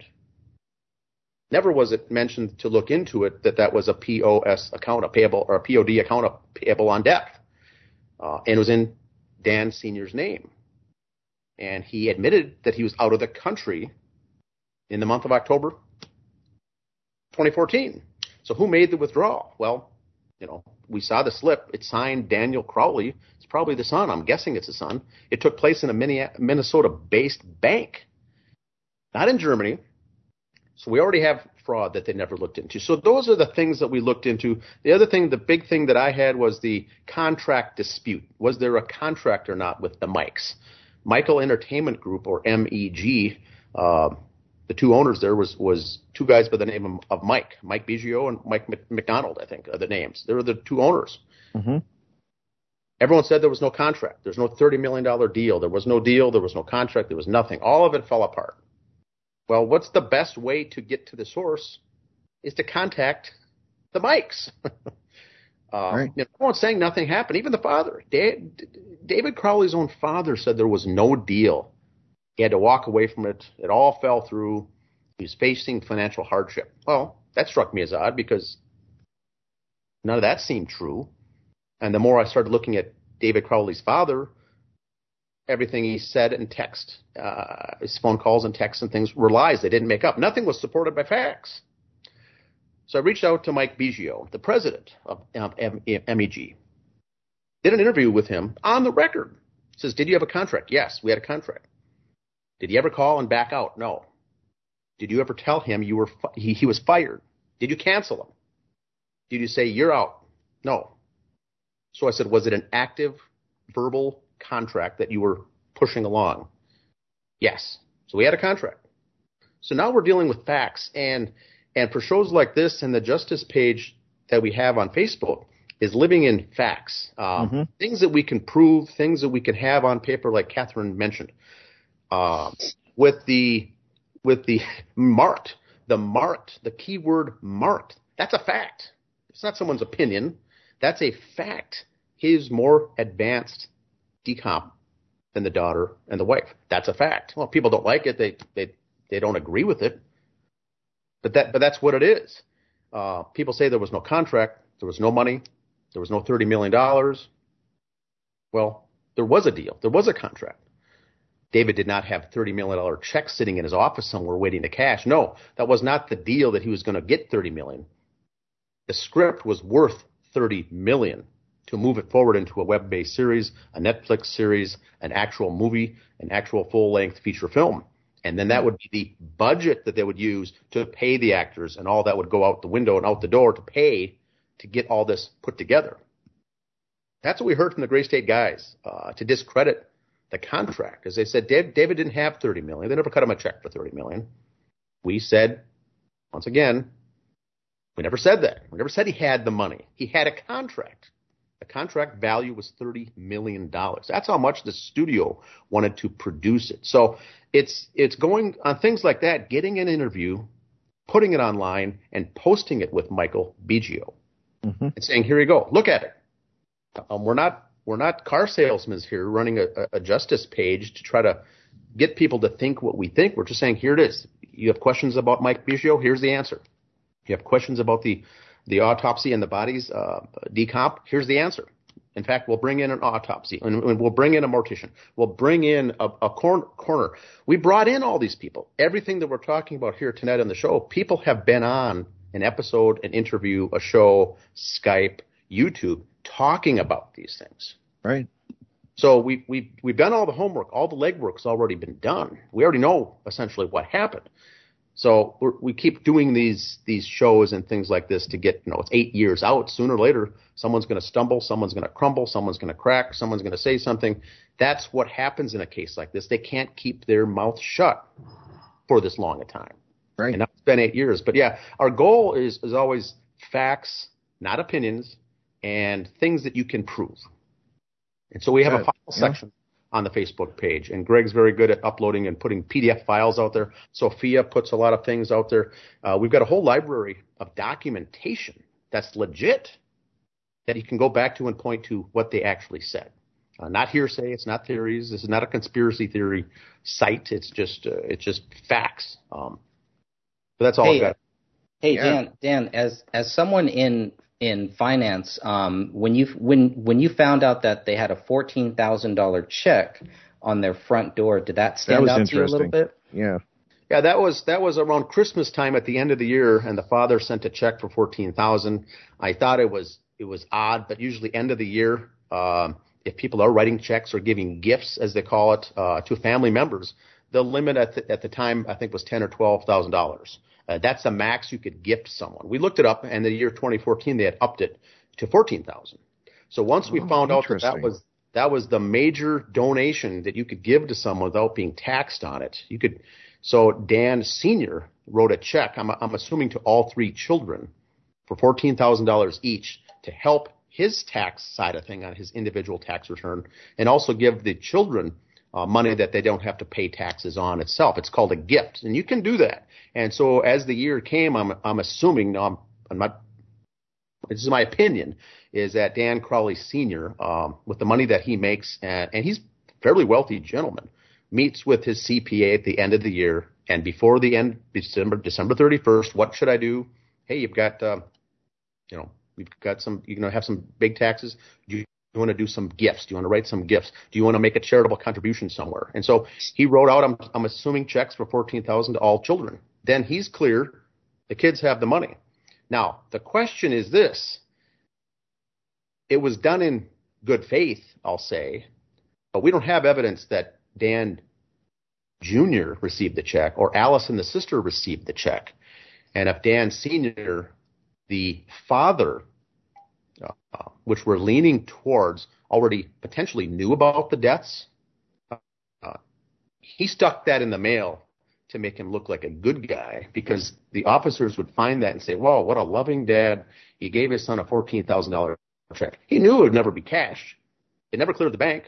Never was it mentioned to look into it that was a POS account, a payable, or a POD account, payable on death. And it was in Dan Sr.'s name. And he admitted that he was out of the country in the month of October 2014. So who made the withdrawal? Well, we saw the slip. It signed Daniel Crowley. It's probably the son. I'm guessing it's the son. It took place in a Minnesota-based bank, not in Germany. So we already have fraud that they never looked into. So those are the things that we looked into. The other thing, the big thing that I had was the contract dispute. Was there a contract or not with the Mikes? Michael Entertainment Group, or MEG, the two owners there was two guys by the name of Mike Biggio and Mike McDonald, I think, are the names. They were the two owners. Mm-hmm. Everyone said there was no contract. There's no $30 million deal. There was no deal. There was no contract. There was nothing. All of it fell apart. Well, what's the best way to get to the source is to contact the Mikes. Everyone's saying nothing happened. Even the father, David Crowley's own father, said there was no deal. He had to walk away from it. It all fell through. He was facing financial hardship. Well, that struck me as odd, because none of that seemed true. And the more I started looking at David Crowley's father, everything he said in text, his phone calls and texts and things, were lies. They didn't make up. Nothing was supported by facts. So I reached out to Mike Biggio, the president of MEG. Did an interview with him on the record. Says, did you have a contract? Yes, we had a contract. Did he ever call and back out? No. Did you ever tell him he was fired? Did you cancel him? Did you say, you're out? No. So I said, was it an active verbal contract that you were pushing along? Yes. So we had a contract. So now we're dealing with facts, and for shows like this, and the Justice page that we have on Facebook is living in facts, things that we can prove, things that we can have on paper, like Catherine mentioned, with the marked, the keyword marked. That's a fact. It's not someone's opinion. That's a fact he's more advanced decomp than the daughter and the wife. That's a fact. Well, people don't like it. They don't agree with it. But that's what it is. People say there was no contract, there was no money, there was no $30 million. Well, there was a deal. There was a contract. David did not have $30 million check sitting in his office somewhere waiting to cash. No, that was not the deal that he was going to get $30 million. The script was worth $30 million to move it forward into a web-based series, a Netflix series, an actual movie, an actual full-length feature film. And then that would be the budget that they would use to pay the actors, and all that would go out the window and out the door to pay to get all this put together. That's what we heard from the Gray State guys, to discredit the contract. As they said, David didn't have $30 million. They never cut him a check for $30 million. We said, once again, we never said that. We never said he had the money. He had a contract. The contract value was $30 million. That's how much the studio wanted to produce it. So it's going on things like that, getting an interview, putting it online, and posting it with Michael Biggio, and saying, here you go, look at it. We're not car salesmen here running a justice page to try to get people to think what we think. We're just saying, here it is. You have questions about Mike Biggio? Here's the answer. You have questions about the autopsy and the body's decomp? Here's the answer. In fact, we'll bring in an autopsy, and we'll bring in a mortician. We'll bring in a coroner. We brought in all these people. Everything that we're talking about here tonight on the show, people have been on an episode, an interview, a show, Skype, YouTube, talking about these things. Right. So we've done all the homework. All the legwork's already been done. We already know essentially what happened. So we keep doing these shows and things like this to get, it's 8 years out. Sooner or later, someone's going to stumble, someone's going to crumble, someone's going to crack, someone's going to say something. That's what happens in a case like this. They can't keep their mouth shut for this long a time. Right. And now it's been 8 years. But yeah, our goal is always facts, not opinions, and things that you can prove. And so we have a file section on the Facebook page, and Greg's very good at uploading and putting PDF files out there. Sophia puts a lot of things out there. We've got a whole library of documentation that's legit that you can go back to and point to what they actually said. Not hearsay. It's not theories. This is not a conspiracy theory site. It's just facts. But that's all I've got. Hey, yeah. Dan, as someone in finance, when you found out that they had a $14,000 check on their front door, did that stand out to you a little bit? Yeah. Yeah, that was around Christmas time at the end of the year, and the father sent a check for $14,000. I thought it was odd, but usually end of the year, if people are writing checks or giving gifts, as they call it, to family members, the limit at the time I think was $10,000 or $12,000. That's the max you could gift someone. We looked it up, and in the year 2014 they had upped it to $14,000. So once we found out that was the major donation that you could give to someone without being taxed on it. So Dan Sr. wrote a check, I'm assuming to all three children, for $14,000 each to help his tax side of thing on his individual tax return, and also give the children money that they don't have to pay taxes on itself. It's called a gift, and you can do that. And so as the year came, I'm assuming, I'm not, this is my opinion, is that Dan Crowley Sr., with the money that he makes, and he's a fairly wealthy gentleman, meets with his CPA at the end of the year, and before the end, December 31st, what should I do? Hey, you've got, we've got some, you're going to have some big taxes. Do you want to do some gifts? Do you want to write some gifts? Do you want to make a charitable contribution somewhere? And so he wrote out, I'm assuming, checks for $14,000 to all children. Then he's clear. The kids have the money. Now, the question is this. It was done in good faith, I'll say, but we don't have evidence that Dan Jr. received the check or Alice and the sister received the check. And if Dan Sr., the father, which we're leaning towards, already potentially knew about the deaths, he stuck that in the mail to make him look like a good guy, because the officers would find that and say, whoa, what a loving dad. He gave his son a $14,000 check. He knew it would never be cashed. It never cleared the bank.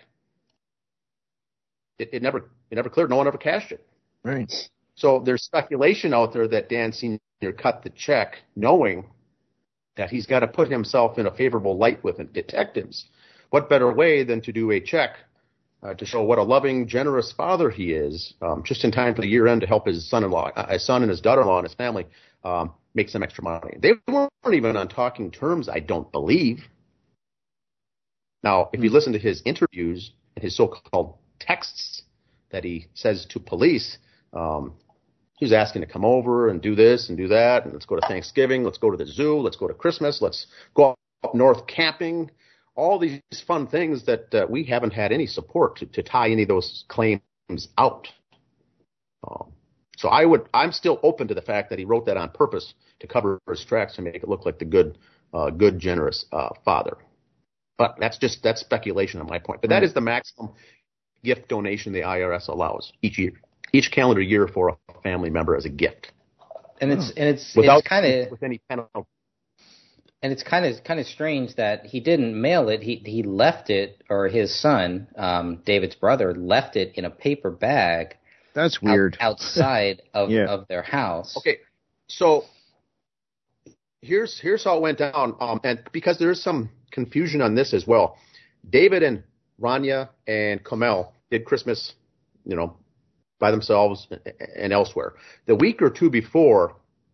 It never cleared. No one ever cashed it. Right. So there's speculation out there that Dan Sr. cut the check knowing that he's got to put himself in a favorable light with detectives what better way than to do a check to show what a loving, generous father he is, just in time for the year end to help his son-in-law, his son and his daughter-in-law and his family make some extra money. They weren't even on talking terms, I don't believe. Now, if you listen to his interviews and his so-called texts that he says to police, he was asking to come over and do this and do that, and let's go to Thanksgiving, let's go to the zoo, let's go to Christmas, let's go up north camping, all these fun things that we haven't had any support to tie any of those claims out. So I'm still open to the fact that he wrote that on purpose to cover his tracks and make it look like the good, generous father. But that's speculation on my point. But that is the maximum gift donation the IRS allows each calendar year for a family member as a gift. And it's kind of with any penalty. And it's kind of strange that he didn't mail it. He left it, or his son, David's brother, left it in a paper bag. That's weird. Outside of their house. Okay, so here's how it went down. And because there is some confusion on this as well, David and Rania and Kamel did Christmas, by themselves and elsewhere. The week or two before,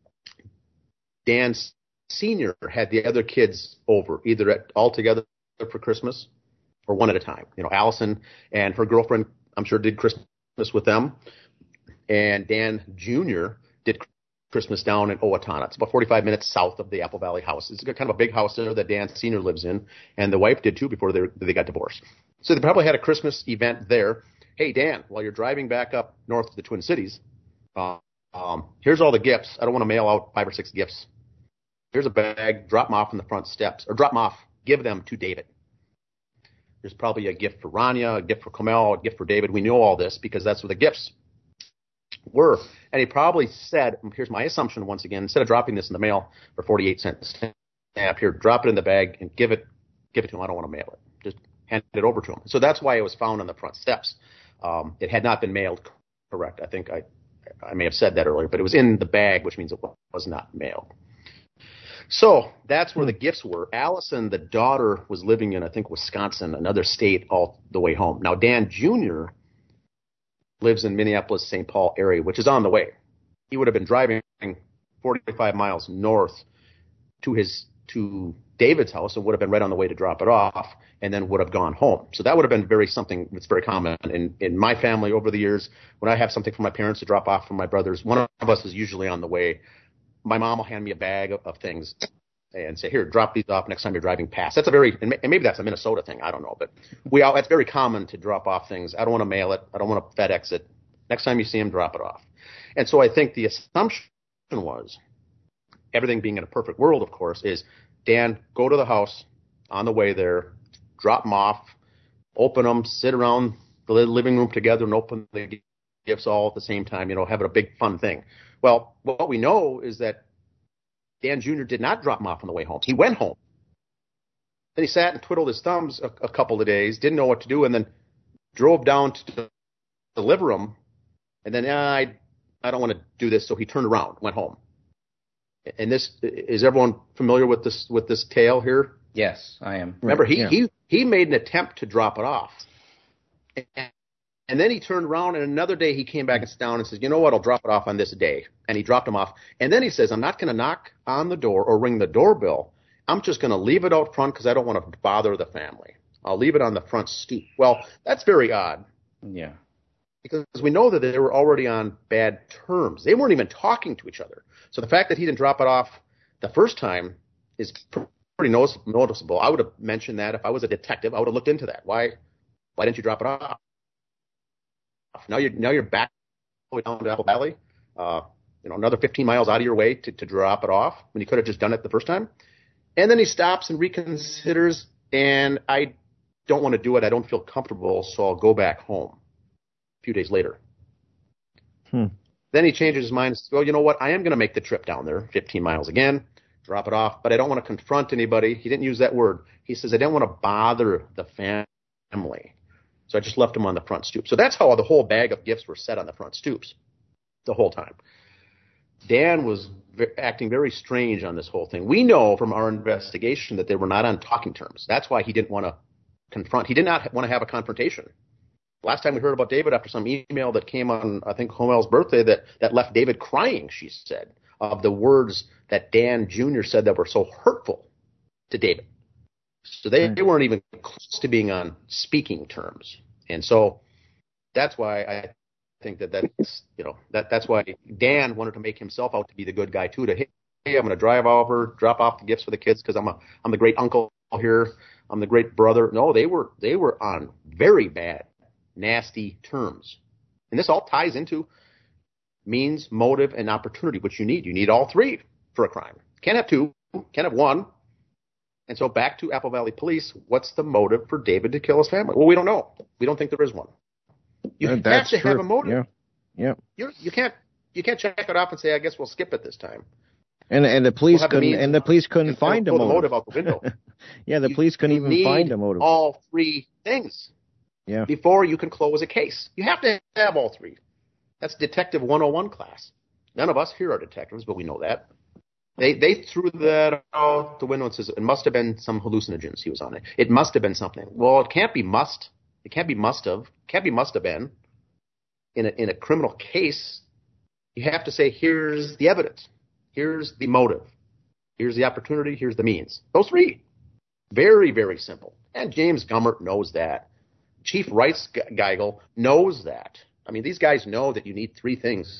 Dan Sr. had the other kids over, either all together for Christmas or one at a time. Allison and her girlfriend, I'm sure, did Christmas with them. And Dan Jr. did Christmas down in Owatonna. It's about 45 minutes south of the Apple Valley house. It's kind of a big house there that Dan Sr. lives in, and the wife did too before they got divorced. So they probably had a Christmas event there. Hey, Dan, while you're driving back up north to the Twin Cities, here's all the gifts. I don't want to mail out 5 or 6 gifts. Here's a bag. Drop them off on the front steps, or drop them off. Give them to David. There's probably a gift for Rania, a gift for Kamel, a gift for David. We know all this because that's where the gifts were. And he probably said, here's my assumption once again, instead of dropping this in the mail for 48 cents stamp, here, drop it in the bag and give it to him. I don't want to mail it. Just hand it over to him. So that's why it was found on the front steps. It had not been mailed, correct. I think I may have said that earlier, but it was in the bag, which means it was not mailed. So that's where the gifts were. Allison, the daughter, was living in, I think, Wisconsin, another state, all the way home. Now, Dan Jr. lives in Minneapolis, St. Paul area, which is on the way. He would have been driving 45 miles north to David's house and would have been right on the way to drop it off, and then would have gone home. So that would have been something that's very common in my family over the years. When I have something for my parents to drop off from my brothers, one of us is usually on the way. My mom will hand me a bag of things and say, here, drop these off next time you're driving past. That's and maybe that's a Minnesota thing. I don't know. But that's very common to drop off things. I don't want to mail it. I don't want to FedEx it. Next time you see him, drop it off. And so I think the assumption was, everything being in a perfect world, of course, is Dan, go to the house on the way there, drop them off, open them, sit around the living room together and open the gifts all at the same time, having a big fun thing. Well, what we know is that Dan Jr. did not drop him off on the way home. He went home. Then he sat and twiddled his thumbs a couple of days, didn't know what to do, and then drove down to deliver them. And then, I don't want to do this, so he turned around, went home. And is everyone familiar with this tale here? Yes, I am. Remember, he made an attempt to drop it off. And then he turned around, and another day he came back and sat down and says, you know what, I'll drop it off on this day. And he dropped him off. And then he says, I'm not going to knock on the door or ring the doorbell. I'm just going to leave it out front because I don't want to bother the family. I'll leave it on the front stoop. Well, that's very odd. Yeah. Because we know that they were already on bad terms. They weren't even talking to each other. So the fact that he didn't drop it off the first time is pretty noticeable. I would have mentioned that if I was a detective. I would have looked into that. Why didn't you drop it off? Now you're back down to Apple Valley, another 15 miles out of your way to drop it off when you could have just done it the first time. And then he stops and reconsiders, and I don't want to do it. I don't feel comfortable, so I'll go back home a few days later. Then he changes his mind and says, well, you know what? I am going to make the trip down there, 15 miles again, drop it off, but I don't want to confront anybody. He didn't use that word. He says, I didn't want to bother the family. So I just left them on the front stoop. So that's how the whole bag of gifts were set on the front stoops the whole time. Dan was acting very strange on this whole thing. We know from our investigation that they were not on talking terms. That's why he didn't want to confront. He did not want to have a confrontation. Last time we heard about David after some email that came on, I think, Homel's birthday that left David crying, she said, of the words that Dan Jr. said that were so hurtful to David. So they weren't even close to being on speaking terms. And so that's why I think that's why Dan wanted to make himself out to be the good guy too, to, hey, I'm going to drive over, drop off the gifts for the kids because I'm the great uncle here. I'm the great brother. No, they were on very bad, nasty terms. And this all ties into means, motive, and opportunity, which you need. You need all three for a crime. Can't have two, can't have one. And so back to Apple Valley Police, what's the motive for David to kill his family? Well, we don't know. We don't think there is one. You have to have a motive. Yeah. You can't check it off and say, I guess we'll skip it this time. And the police couldn't find a motive out the window. Yeah, the police couldn't even find a motive. All three things. Yeah. Before you can close a case, you have to have all three. That's Detective 101 class. None of us here are detectives, but we know that. They threw that out the window and says it must have been some hallucinogens he was on it. It must have been something. Well, it can't be must. It can't be must have. It can't be must have been. In a criminal case, you have to say, here's the evidence. Here's the motive. Here's the opportunity. Here's the means. Those three. Very, very simple. And James Gummert knows that. Chief Rice Geigel knows that. I mean, these guys know that you need three things.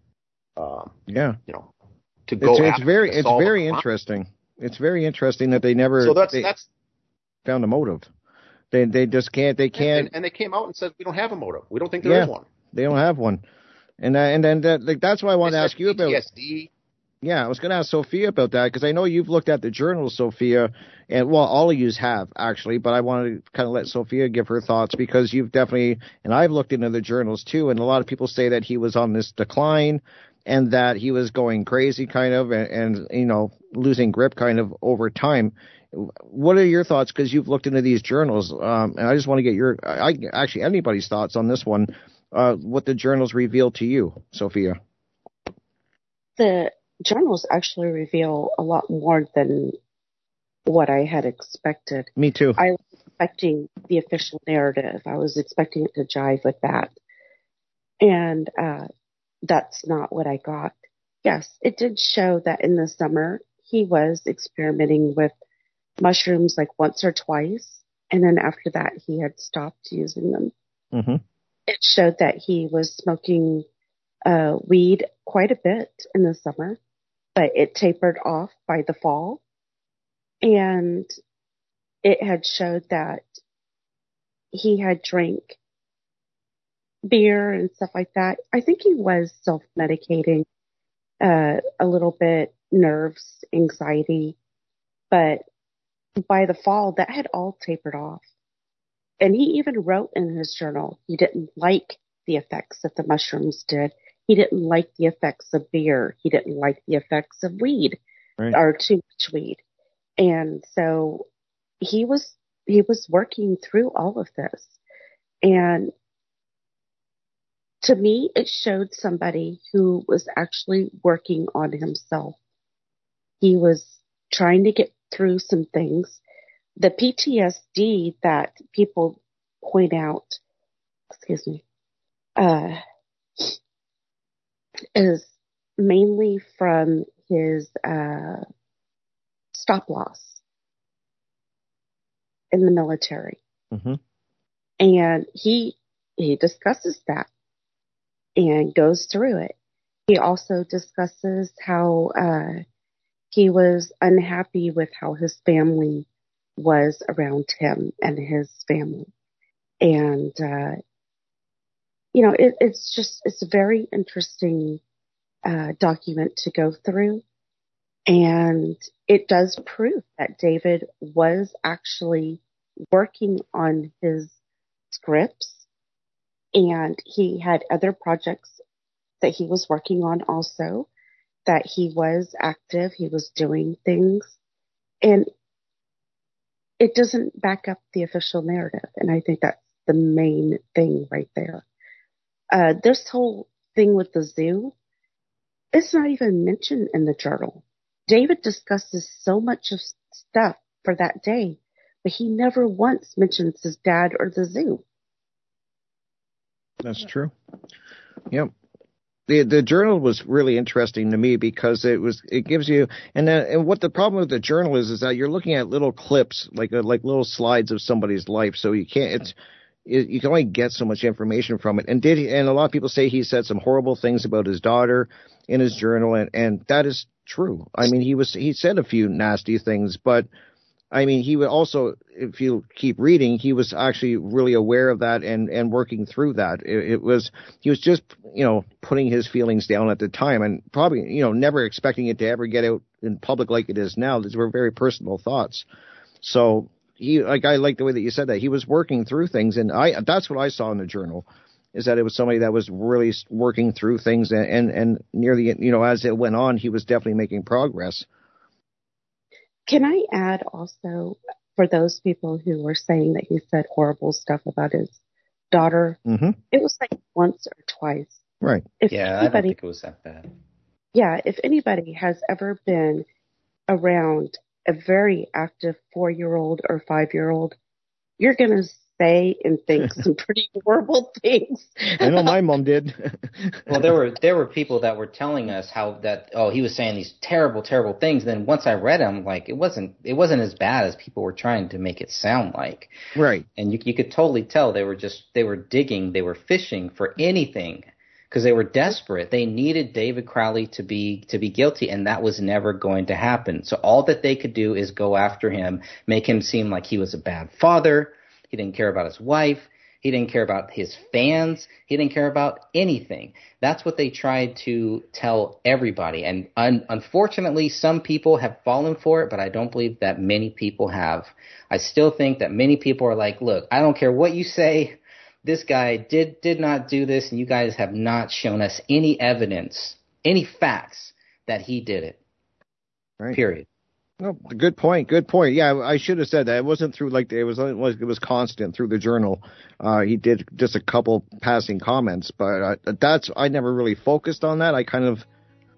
To go. It's very interesting. It's very interesting that they never that's found a motive. They just can't. They can't. And they came out and said, we don't have a motive. We don't think there is one. They don't have one. And that's why I wanted to ask you about PTSD. Yeah, I was going to ask Sophia about that because I know you've looked at the journals, Sophia, and well, all of you have actually, but I wanted to kind of let Sophia give her thoughts because you've definitely, and I've looked into the journals too, and a lot of people say that he was on this decline and that he was going crazy kind of and losing grip kind of over time. What are your thoughts? Because you've looked into these journals, and I just want to get actually anybody's thoughts on this one, what the journals reveal to you, Sophia. The journals actually reveal a lot more than what I had expected. Me too. I was expecting the official narrative. I was expecting it to jive with that. And that's not what I got. Yes, it did show that in the summer he was experimenting with mushrooms like once or twice. And then after that, he had stopped using them. Mm-hmm. It showed that he was smoking weed quite a bit in the summer, but it tapered off by the fall. And it had showed that he had drank beer and stuff like that. I think he was self-medicating a little bit, nerves, anxiety, but by the fall, that had all tapered off. And he even wrote in his journal he didn't like the effects that the mushrooms did. He didn't like the effects of beer. He didn't like the effects of weed, or too much weed. And so he was working through all of this. And to me, it showed somebody who was actually working on himself. He was trying to get through some things. The PTSD that people point out, is mainly from his stop loss in the military. Mm-hmm. And he discusses that and goes through it. He also discusses how he was unhappy with how his family was around him and his family. And, it's a very interesting document to go through. And it does prove that David was actually working on his scripts, and he had other projects that he was working on also, that he was active, he was doing things, and it doesn't back up the official narrative. And I think that's the main thing right there. This whole thing with the zoo, it's not even mentioned in the journal. David discusses so much of stuff for that day, but he never once mentions his dad or the zoo. That's true. Yep. The journal was really interesting to me because it gives you and what the problem with the journal is that you're looking at little clips like little slides of somebody's life, so you can't you can only get so much information from it. And a lot of people say he said some horrible things about his daughter in his journal, and that is true. I mean, he said a few nasty things, but I mean, he would also, if you keep reading, he was actually really aware of that and working through that. He was just, putting his feelings down at the time and probably, never expecting it to ever get out in public like it is now. These were very personal thoughts. So I like the way that you said that. He was working through things, and that's what I saw in the journal, is that it was somebody that was really working through things, and near the, as it went on, he was definitely making progress. Can I add also, for those people who were saying that he said horrible stuff about his daughter, It was like once or twice. Right. I don't think it was that bad. Yeah, if anybody has ever been around a very active 4-year-old or 5-year-old, you're going to say and think some pretty horrible things. I know my mom did. Well, there were people that were telling us he was saying these terrible, terrible things. Then once I read them, like it wasn't as bad as people were trying to make it sound like. Right. And you could totally tell they were digging, they were fishing for anything because they were desperate. They needed David Crowley to be guilty, and that was never going to happen. So all that they could do is go after him, make him seem like he was a bad father. He didn't care about his wife. He didn't care about his fans. He didn't care about anything. That's what they tried to tell everybody. And unfortunately, some people have fallen for it, but I don't believe that many people have. I still think that many people are like, look, I don't care what you say. This guy did not do this, and you guys have not shown us any evidence, any facts that he did it. Right. Period. No, good point. Yeah, I should have said that. It wasn't through it was constant through the journal. He did just a couple passing comments, but I never really focused on that. I kind of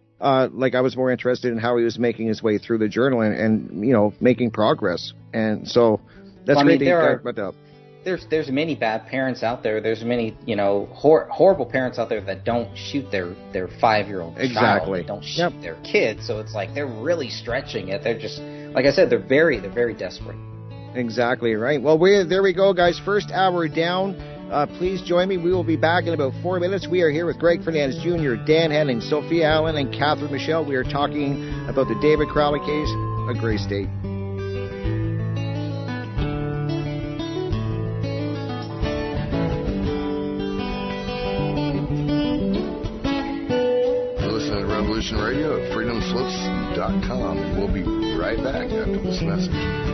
I was more interested in how he was making his way through the journal and making progress. And so that's great that you brought that up. There's many bad parents out there. There's many, horrible parents out there that don't shoot their 5-year-old exactly. child. Don't shoot their kids. So it's like they're really stretching it. They're just, like I said, they're very desperate. Exactly right. Well, there we go, guys. First hour down. Please join me. We will be back in about 4 minutes. We are here with Greg Fernandez Jr., Dan Henning, Sophia Allen, and Catherine Michelle. We are talking about the David Crowley case, a gray state. Radio at freedomslips.com, and we'll be right back after this message.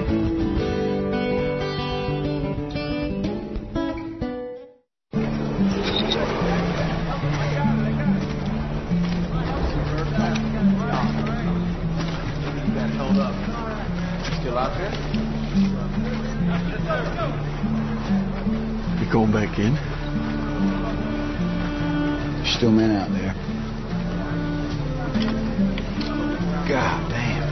Still out there? You going back in? There's still men out there. God damn.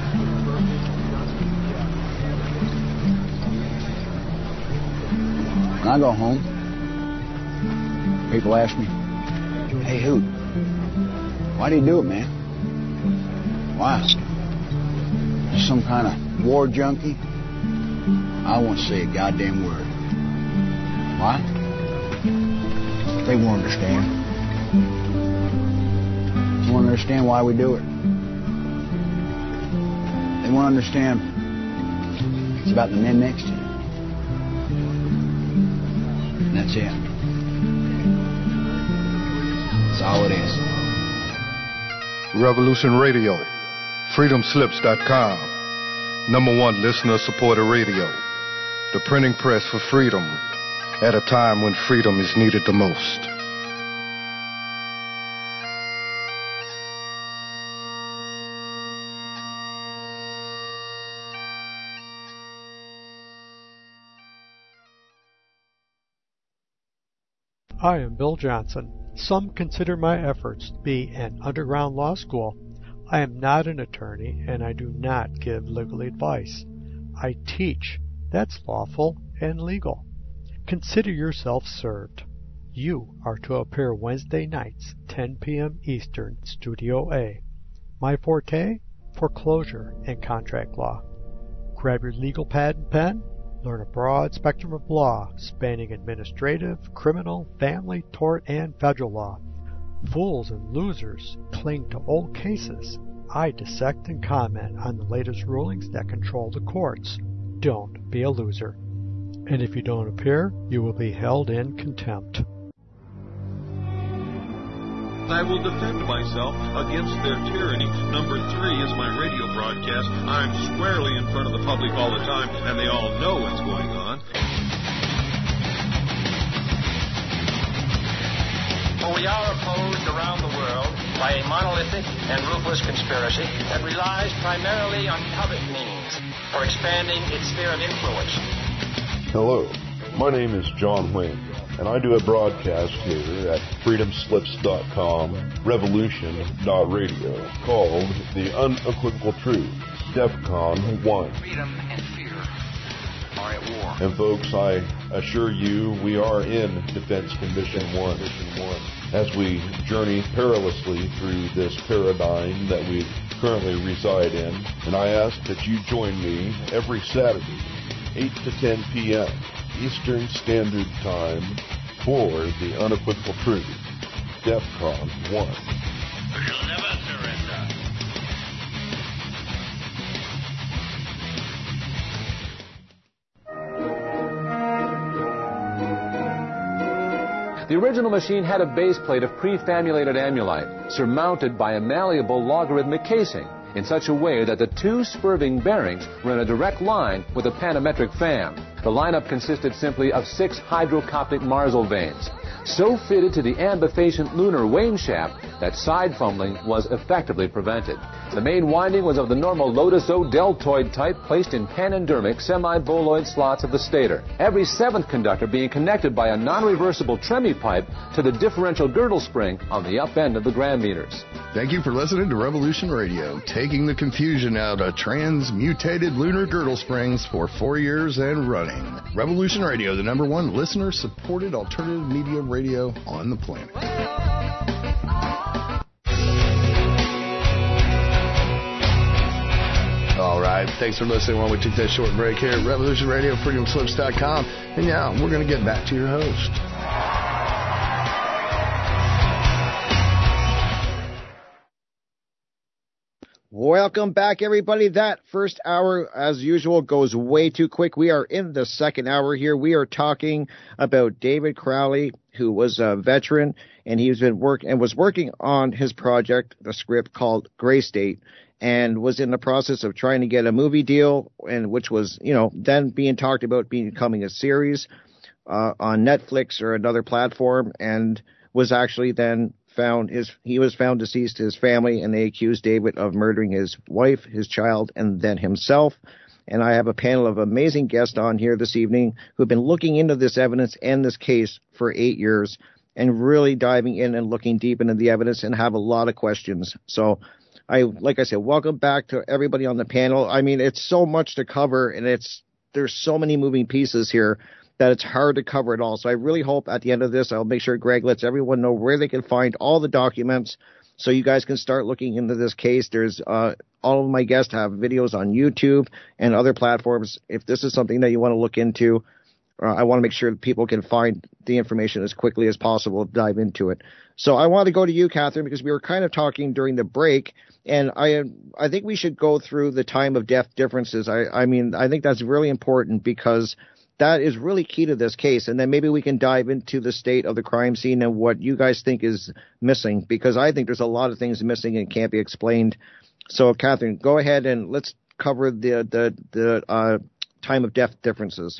When I go home, people ask me, hey, Hoot, why do you do it, man? Why? You some kind of war junkie? I won't say a goddamn word. Why? They won't understand. They won't understand why we do it. They won't understand it's about the men next to you. And that's it. That's all it is. Revolution Radio, freedomslips.com, #1 listener-supported radio, the printing press for freedom at a time when freedom is needed the most. I am Bill Johnson. Some consider my efforts to be an underground law school. I am not an attorney, and I do not give legal advice. I teach that's lawful and legal. Consider yourself served. You are to appear Wednesday nights, 10 p.m. Eastern, Studio A. My forte? Foreclosure and contract law. Grab your legal pad and pen. Learn a broad spectrum of law spanning administrative, criminal, family, tort, and federal law. Fools and losers cling to old cases. I dissect and comment on the latest rulings that control the courts. Don't be a loser. And if you don't appear, you will be held in contempt. I will defend myself against their tyranny. Number 3 is my radio broadcast. I'm squarely in front of the public all the time, and they all know what's going on. We are opposed around the world by a monolithic and ruthless conspiracy that relies primarily on public means for expanding its sphere of influence. Hello, my name is John Wayne, and I do a broadcast here at freedomslips.com, revolution.radio, called The Unequivocal Truth, DEFCON 1. Freedom and fear are at war. And folks, I assure you we are in Defense Condition 1 as we journey perilously through this paradigm that we currently reside in. And I ask that you join me every Saturday, 8 to 10 p.m. Eastern Standard Time for The Unequivocal Truth, DEFCON 1. We'll never surrender. The original machine had a base plate of pre-famulated amulite, surmounted by a malleable logarithmic casing, in such a way that the two spurving bearings were in a direct line with a panometric fan. The lineup consisted simply of 6 hydrocoptic Marsal vanes, so fitted to the ambifacient lunar wane shaft that side fumbling was effectively prevented. The main winding was of the normal Lotus-O-deltoid type placed in panendermic semi-boloid slots of the stator, every 7th conductor being connected by a non-reversible Tremi pipe to the differential girdle spring on the up end of the gram meters. Thank you for listening to Revolution Radio, taking the confusion out of transmutated lunar girdle springs for 4 years and running. Revolution Radio, the #1 listener-supported alternative media radio on the planet. All right, thanks for listening while we took that short break here at Revolution Radio, freedomslips.com. And now we're going to get back to your host. Welcome back, everybody. That first hour, as usual, goes way too quick. We are in the second hour here. We are talking about David Crowley, who was a veteran, and was working on his project, the script called Gray State, and was in the process of trying to get a movie deal, and which was, then being talked about becoming a series on Netflix or another platform, and was actually then he was found deceased, his family, and they accused David of murdering his wife, his child, and then himself. And I have a panel of amazing guests on here this evening who've been looking into this evidence and this case for 8 years and really diving in and looking deep into the evidence and have a lot of questions. So like I said, welcome back to everybody on the panel. I mean, it's so much to cover, and there's so many moving pieces here that it's hard to cover it all. So I really hope at the end of this, I'll make sure Greg lets everyone know where they can find all the documents so you guys can start looking into this case. There's all of my guests have videos on YouTube and other platforms. If this is something that you want to look into, I want to make sure that people can find the information as quickly as possible, dive into it. So I want to go to you, Catherine, because we were kind of talking during the break, and I think we should go through the time of death differences. I mean, I think that's really important because that is really key to this case. And then maybe we can dive into the state of the crime scene and what you guys think is missing, because I think there's a lot of things missing and can't be explained. So, Catherine, go ahead and let's cover the time of death differences.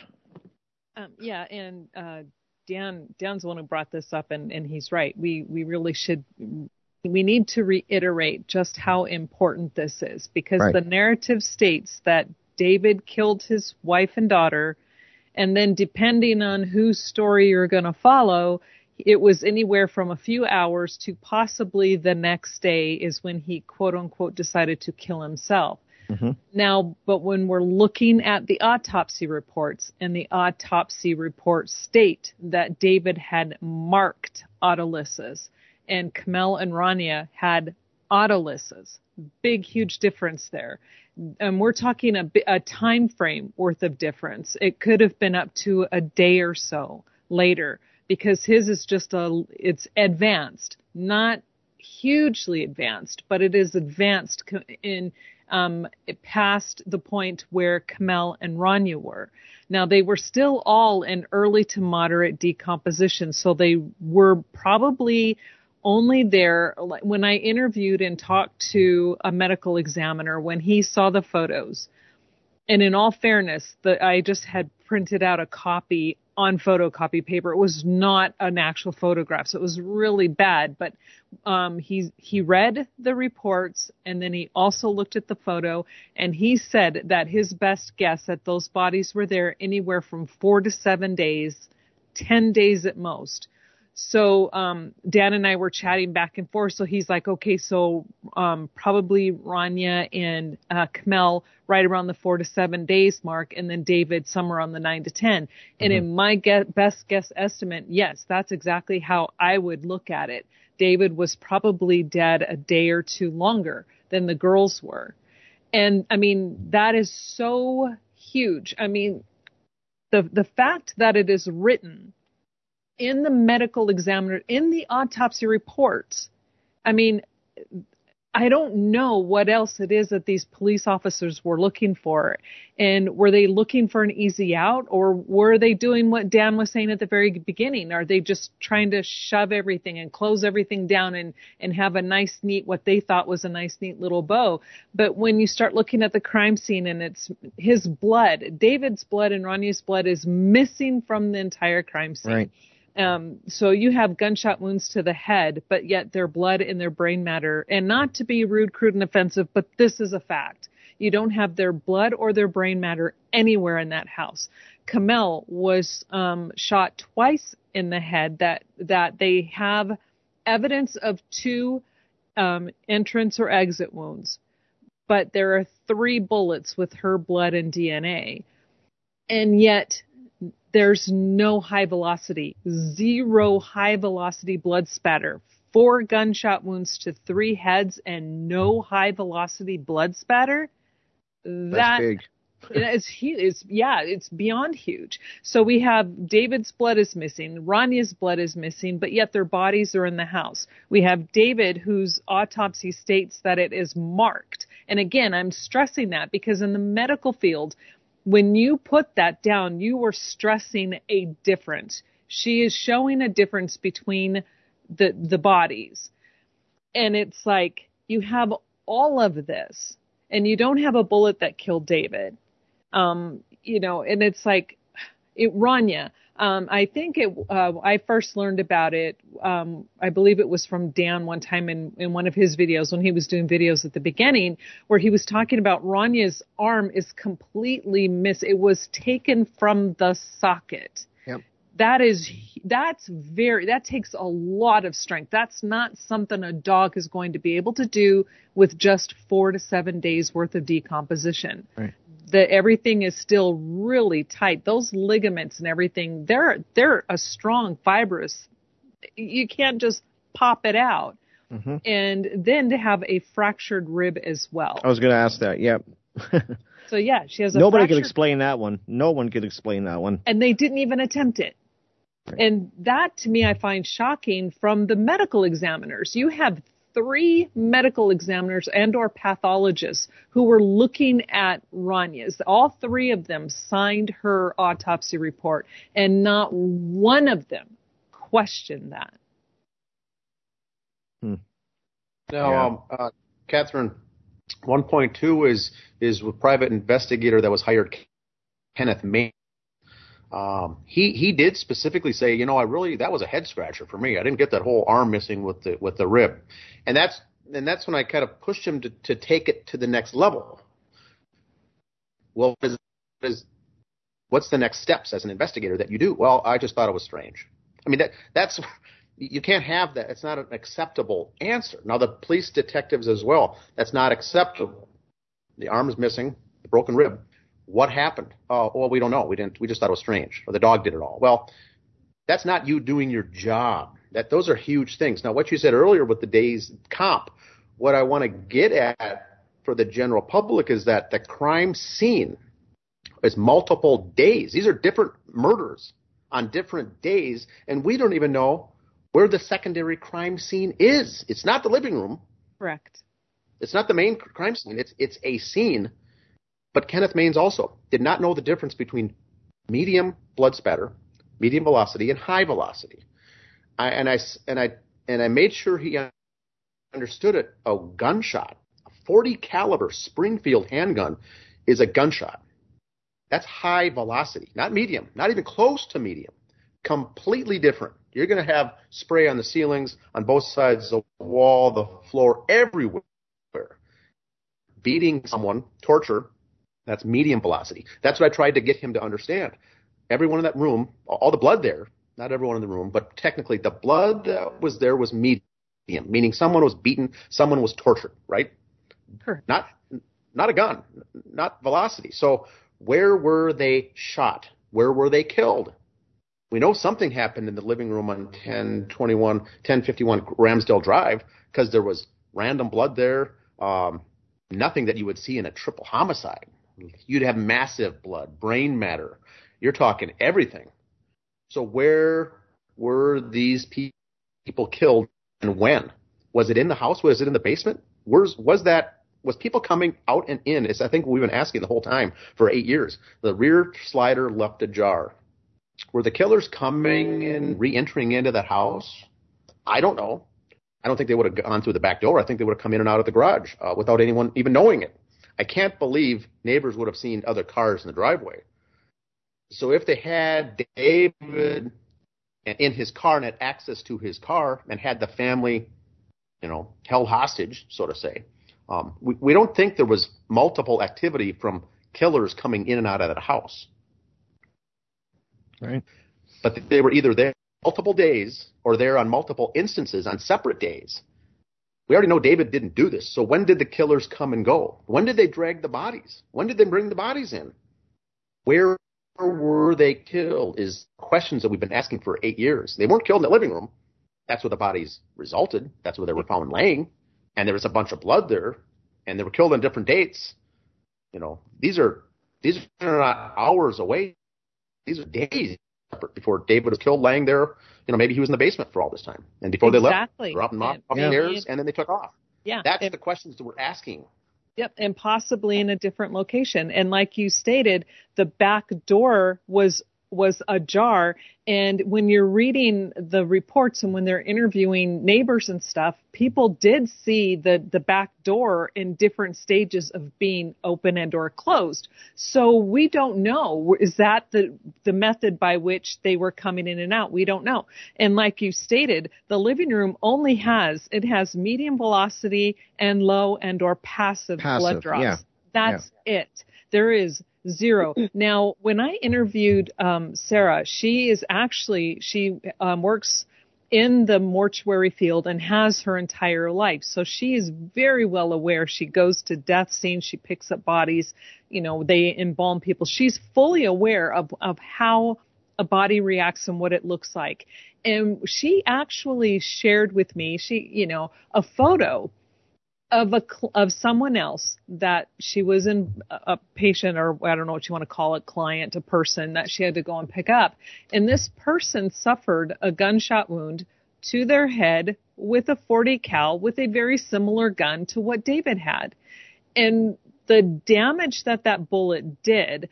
Yeah, and Dan's the one who brought this up, and he's right. We really should. We need to reiterate just how important this is, because Right. The narrative states that David killed his wife and daughter, and then depending on whose story you're going to follow, it was anywhere from a few hours to possibly the next day is when he, quote unquote, decided to kill himself. Mm-hmm. Now, but when we're looking at the autopsy reports, and the autopsy reports state that David had marked otoliths and Kamel and Rania had otoliths. Big, huge difference there. And we're talking a time frame worth of difference. It could have been up to a day or so later, because his is just it's advanced, not hugely advanced, but it is advanced in past the point where Kamel and Rania were. Now, they were still all in early to moderate decomposition, so they were probably only there when I interviewed and talked to a medical examiner when he saw the photos. And in all fairness, I just had printed out a copy on photocopy paper. It was not an actual photograph, so it was really bad. But he read the reports, and then he also looked at the photo, and he said that his best guess that those bodies were there anywhere from 4 to 7 days, 10 days at most. So Dan and I were chatting back and forth. So he's like, okay, so probably Rania and Kamel right around the 4 to 7 days mark, and then David somewhere on the 9 to 10. And in my best guess estimate, yes, that's exactly how I would look at it. David was probably dead a day or two longer than the girls were. And I mean, that is so huge. I mean, the fact that it is written in the medical examiner, in the autopsy reports, I mean, I don't know what else it is that these police officers were looking for. And were they looking for an easy out, or were they doing what Dan was saying at the very beginning? Are they just trying to shove everything and close everything down and have a nice, neat, what they thought was a nice, neat little bow? But when you start looking at the crime scene, and it's his blood, David's blood and Rania's blood is missing from the entire crime scene. Right. So you have gunshot wounds to the head, but yet their blood and their brain matter. And not to be rude, crude, and offensive, but this is a fact. You don't have their blood or their brain matter anywhere in that house. Kamel was shot twice in the head. That they have evidence of 2 entrance or exit wounds, but there are 3 bullets with her blood and DNA, and yet there's no high velocity, 0 high velocity blood spatter, 4 gunshot wounds to 3 heads, and no high velocity blood spatter. That's big. It's huge. It's beyond huge. So we have David's blood is missing, Rania's blood is missing, but yet their bodies are in the house. We have David, whose autopsy states that it is marked. And again, I'm stressing that because in the medical field, when you put that down, you are stressing a difference. She is showing a difference between the bodies. And it's like, you have all of this, and you don't have a bullet that killed David. And it's like, Rania, I think I first learned about it, I believe it was from Dan one time in one of his videos when he was doing videos at the beginning, where he was talking about Rania's arm is completely it was taken from the socket. Yep. That takes a lot of strength. That's not something a dog is going to be able to do with just 4 to 7 days worth of decomposition. Right. Everything is still really tight. Those ligaments and everything, they're a strong, fibrous. You can't just pop it out. Mm-hmm. And then to have a fractured rib as well. I was going to ask that. Yep. So yeah, she has a Nobody could explain that one. No one could explain that one. And they didn't even attempt it. Right. And that, to me, I find shocking from the medical examiners. You have 3 medical examiners and or pathologists who were looking at Rania's. All 3 of them signed her autopsy report, and not one of them questioned that. Now, Catherine, 1.2 is a private investigator that was hired, Kenneth May. He did specifically say, that was a head scratcher for me. I didn't get that whole arm missing with the rib. And that's when I kind of pushed him to take it to the next level. Well, what's the next steps as an investigator that you do? Well, I just thought it was strange. I mean, that's you can't have that. It's not an acceptable answer. Now, the police detectives as well, that's not acceptable. the arm is missing, the broken rib. What happened? Oh, well, we don't know. We just thought it was strange. Or the dog did it all. Well, that's not you doing your job. Those are huge things. Now, what you said earlier with the day's comp, what I want to get at for the general public is that the crime scene is multiple days. These are different murders on different days, and we don't even know where the secondary crime scene is. It's not the living room. Correct. It's not the main crime scene. It's a scene. But Kenneth Maines also did not know the difference between medium blood spatter, medium velocity, and high velocity. I made sure he understood it. A gunshot, a .40 caliber Springfield handgun, is a gunshot. That's high velocity, not medium, not even close to medium. Completely different. You're going to have spray on the ceilings, on both sides of the wall, the floor, everywhere. Beating someone, torture, that's medium velocity. That's what I tried to get him to understand. Everyone in that room, all the blood there, not everyone in the room, but technically the blood that was there was medium, meaning someone was beaten, someone was tortured, right? Sure. Not a gun, not velocity. So where were they shot? Where were they killed? We know something happened in the living room on 1051 Ramsdale Drive because there was random blood there, nothing that you would see in a triple homicide. You'd have massive blood, brain matter. You're talking everything. So where were these people killed and when? Was it in the house? Was it in the basement? Was people coming out and in? It's, I think, we've been asking the whole time for 8 years. The rear slider left ajar. Were the killers coming and re-entering into that house? I don't know. I don't think they would have gone through the back door. I think they would have come in and out of the garage without anyone even knowing it. I can't believe neighbors would have seen other cars in the driveway. So if they had David in his car and had access to his car and had the family, held hostage, so to say, we don't think there was multiple activity from killers coming in and out of that house. Right. But they were either there multiple days or there on multiple instances on separate days. We already know David didn't do this. So when did the killers come and go? When did they drag the bodies? When did they bring the bodies in? Where were they killed is questions that we've been asking for 8 years. They weren't killed in the living room. That's where the bodies resulted. That's where they were found laying. And there was a bunch of blood there. And they were killed on different dates. These are not hours away. These are days before David was killed laying there. Maybe he was in the basement for all this time. And before they left, they were up and off the stairs, and then they took off. Yeah. That's the questions that we're asking. Yep, and possibly in a different location. And like you stated, the back door was ajar. And when you're reading the reports and when they're interviewing neighbors and stuff, people did see the back door in different stages of being open and or closed. So we don't know. Is that the method by which they were coming in and out? We don't know. And like you stated, the living room only has medium velocity and low and or passive blood drops. Yeah. That's it. There is zero. Now, when I interviewed Sarah, she works in the mortuary field and has her entire life. So she is very well aware. She goes to death scenes. She picks up bodies. They embalm people. She's fully aware of how a body reacts and what it looks like. And she actually shared with me, a photo of someone else that she was a patient, or I don't know what you want to call it, client, a person that she had to go and pick up. And this person suffered a gunshot wound to their head with a .40 cal with a very similar gun to what David had. And the damage that bullet did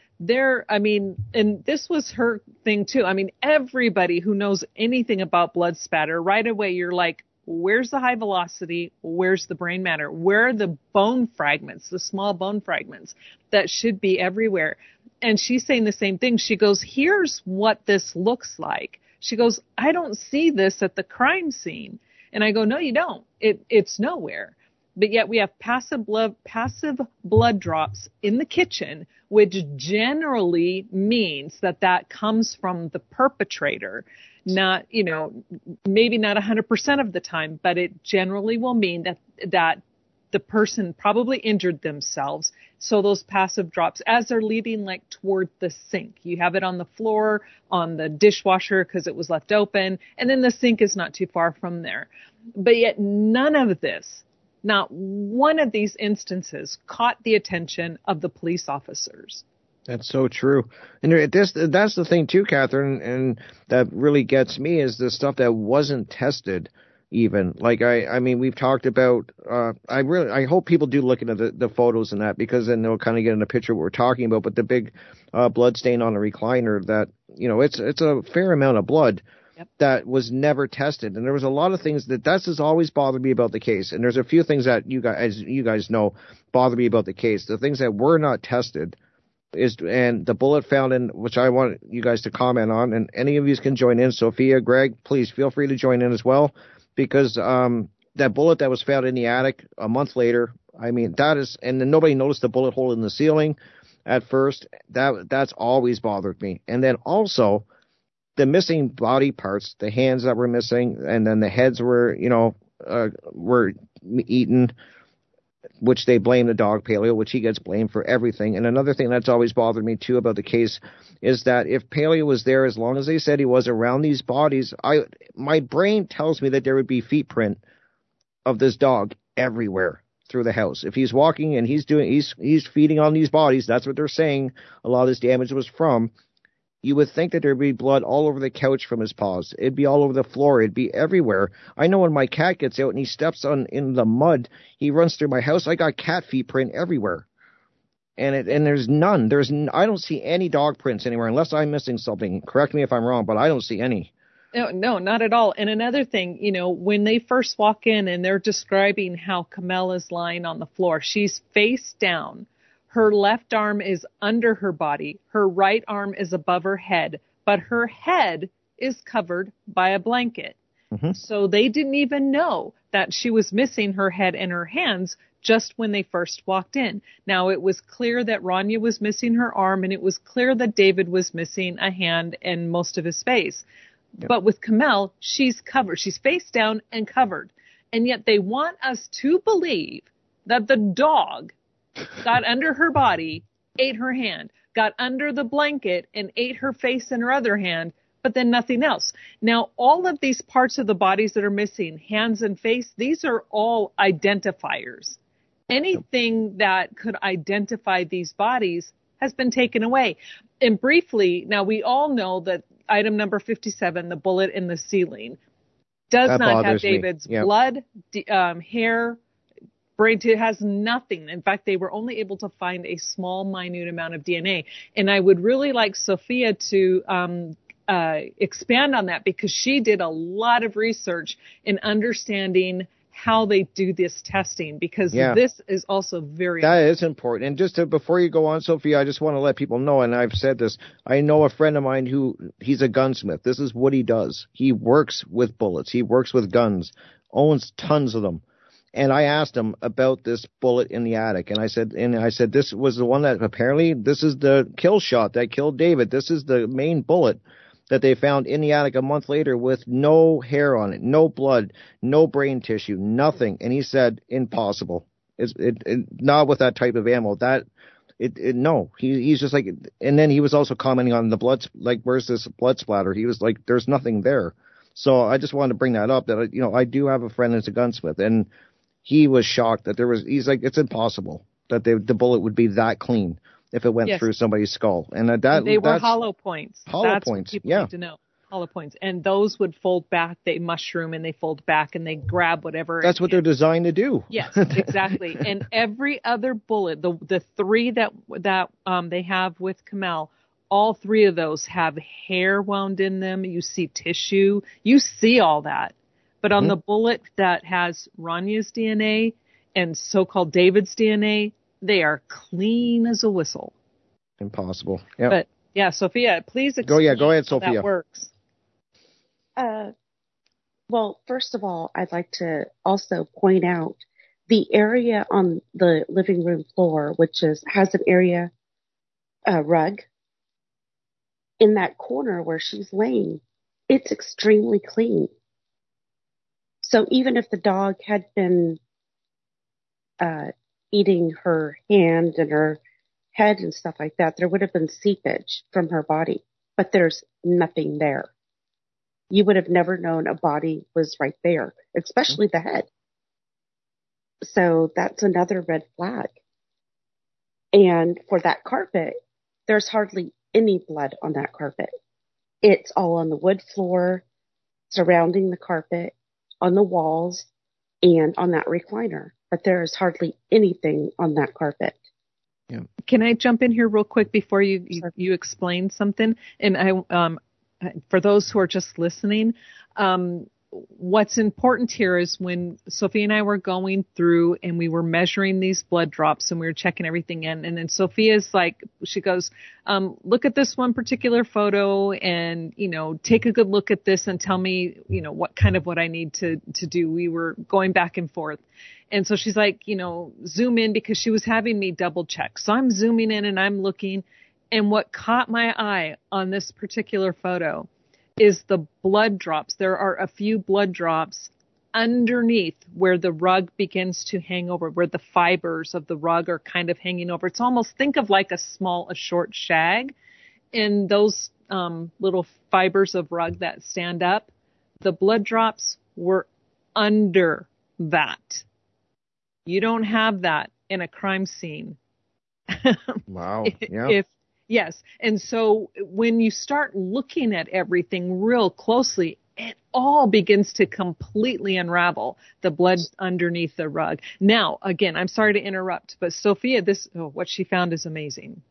and this was her thing too. Everybody who knows anything about blood spatter, right away you're like, where's the high velocity? Where's the brain matter? Where are the bone fragments, the small bone fragments that should be everywhere? And she's saying the same thing. She goes, here's what this looks like. She goes, I don't see this at the crime scene. And I go, no, you don't. It's nowhere. But yet we have passive blood drops in the kitchen, which generally means that comes from the perpetrator. Not, maybe not 100% of the time, but it generally will mean that the person probably injured themselves So those passive drops, as they're leading like toward the sink, you have it on the floor, on the dishwasher because it was left open, and then the sink is not too far from there. But yet none of this, not one of these instances caught the attention of the police officers. That's so true. And that's the thing too, Catherine, and that really gets me is the stuff that wasn't tested even. Like, I mean, we've talked about, I hope people do look into the photos and that, because then they'll kind of get in a picture of what we're talking about. But the big blood stain on the recliner, that, it's a fair amount of blood. Yep. That was never tested. And there was a lot of things that's just always bothered me about the case. And there's a few things that you guys know bother me about the case. The things that were not tested and the bullet found in, which I want you guys to comment on, and any of you can join in. Sophia, Greg, please feel free to join in as well, because that bullet that was found in the attic a month later, I mean, that is, and then nobody noticed the bullet hole in the ceiling at first. That's always bothered me. And then also the missing body parts, the hands that were missing, and then the heads were eaten, which they blame the dog Paleo, which he gets blamed for everything. And another thing that's always bothered me too about the case is that if Paleo was there, as long as they said he was around these bodies, my brain tells me that there would be feet print of this dog everywhere through the house. If he's walking and he's feeding on these bodies, that's what they're saying a lot of this damage was from. You would think that there'd be blood all over the couch from his paws. It'd be all over the floor. It'd be everywhere. I know when my cat gets out and he steps in the mud, he runs through my house. I got cat feet print everywhere. And there's none. I don't see any dog prints anywhere unless I'm missing something. Correct me if I'm wrong, but I don't see any. No, not at all. And another thing, when they first walk in and they're describing how Kamel is lying on the floor, she's face down. Her left arm is under her body. Her right arm is above her head, but her head is covered by a blanket. Mm-hmm. So they didn't even know that she was missing her head and her hands just when they first walked in. Now, it was clear that Rania was missing her arm, and it was clear that David was missing a hand and most of his face. Yep. But with Kamel, she's covered. She's face down and covered. And yet they want us to believe that the dog got under her body, ate her hand, got under the blanket and ate her face and her other hand, but then nothing else. Now, all of these parts of the bodies that are missing, hands and face, these are all identifiers. Anything that could identify these bodies has been taken away. And briefly, now we all know that item number 57, the bullet in the ceiling, does not have David's blood, hair, brain. It has nothing. In fact, they were only able to find a small, minute amount of DNA. And I would really like Sophia to expand on that, because she did a lot of research in understanding how they do this testing, because this is also very important. That is important. And just before you go on, Sophia, I just want to let people know, and I've said this, I know a friend of mine he's a gunsmith. This is what he does. He works with bullets. He works with guns, owns tons of them. And I asked him about this bullet in the attic, and I said, this was the one that apparently this is the kill shot that killed David. This is the main bullet that they found in the attic a month later with no hair on it, no blood, no brain tissue, nothing. And he said, impossible. Not with that type of ammo. No. He's just like, and then he was also commenting on the blood, like, where's this blood splatter? He was like, there's nothing there. So I just wanted to bring that up, that, I do have a friend that's a gunsmith, and he was shocked that he's like, it's impossible that the bullet would be that clean if it went through somebody's skull. And they were hollow points. Hollow points, what people need to know. Hollow points. And those would fold back. They mushroom and they fold back and they grab whatever. That's what they're designed to do. Yes, exactly. And every other bullet, the three that they have with Kamel, all three of those have hair wound in them. You see tissue. You see all that. But on the bullet that has Rania's DNA and so-called David's DNA, they are clean as a whistle. Impossible. Yep. But yeah, Sophia, please explain go ahead, how Sophia. that works. Well, first of all, I'd like to also point out the area on the living room floor, which has an area rug. In that corner where she's laying, it's extremely clean. So even if the dog had been eating her hand and her head and stuff like that, there would have been seepage from her body, but there's nothing there. You would have never known a body was right there, especially the head. So that's another red flag. And for that carpet, there's hardly any blood on that carpet. It's all on the wood floor, surrounding the carpet, on the walls, and on that recliner. But there is hardly anything on that carpet. Yeah. Can I jump in here real quick before you explain something? And I, for those who are just listening, what's important here is when Sophia and I were going through and we were measuring these blood drops and we were checking everything in, and then Sophia's like, she goes, look at this one particular photo and, take a good look at this and tell me, what I need to do. We were going back and forth. And so she's like, zoom in, because she was having me double check. So I'm zooming in and I'm looking, and what caught my eye on this particular photo is the blood drops. There are a few blood drops underneath where the rug begins to hang over, where the fibers of the rug are kind of hanging over. It's almost, think of like a short shag. And those little fibers of rug that stand up, the blood drops were under that. You don't have that in a crime scene. Wow. Yeah. Yes. And so when you start looking at everything real closely, it all begins to completely unravel, the blood underneath the rug. Now, again, I'm sorry to interrupt, but Sophia, what she found is amazing.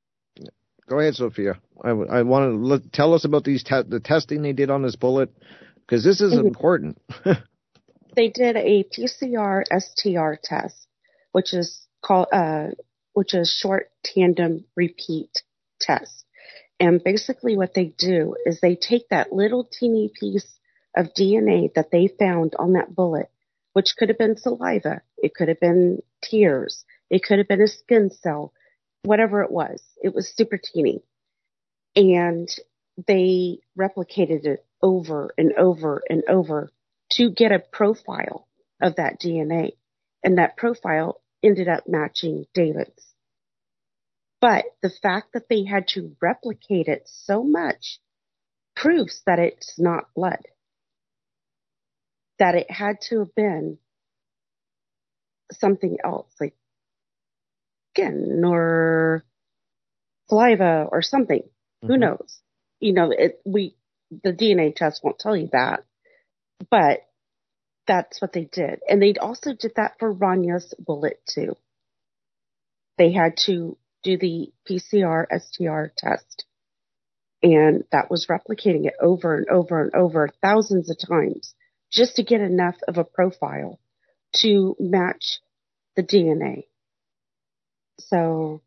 Go ahead, Sophia. I want to tell us about the testing they did on this bullet, because this is important. They did a PCR STR test, which is short tandem repeat test. And basically what they do is they take that little teeny piece of DNA that they found on that bullet, which could have been saliva, it could have been tears, it could have been a skin cell, whatever it was super teeny. And they replicated it over and over and over to get a profile of that DNA. And that profile ended up matching David's. But the fact that they had to replicate it so much proves that it's not blood. That it had to have been something else, like skin or saliva or something. Mm-hmm. Who knows? The DNA test won't tell you that. But that's what they did. And they also did that for Ranya's bullet too. They had to do the PCR STR test. And that was replicating it over and over and over thousands of times just to get enough of a profile to match the DNA. So,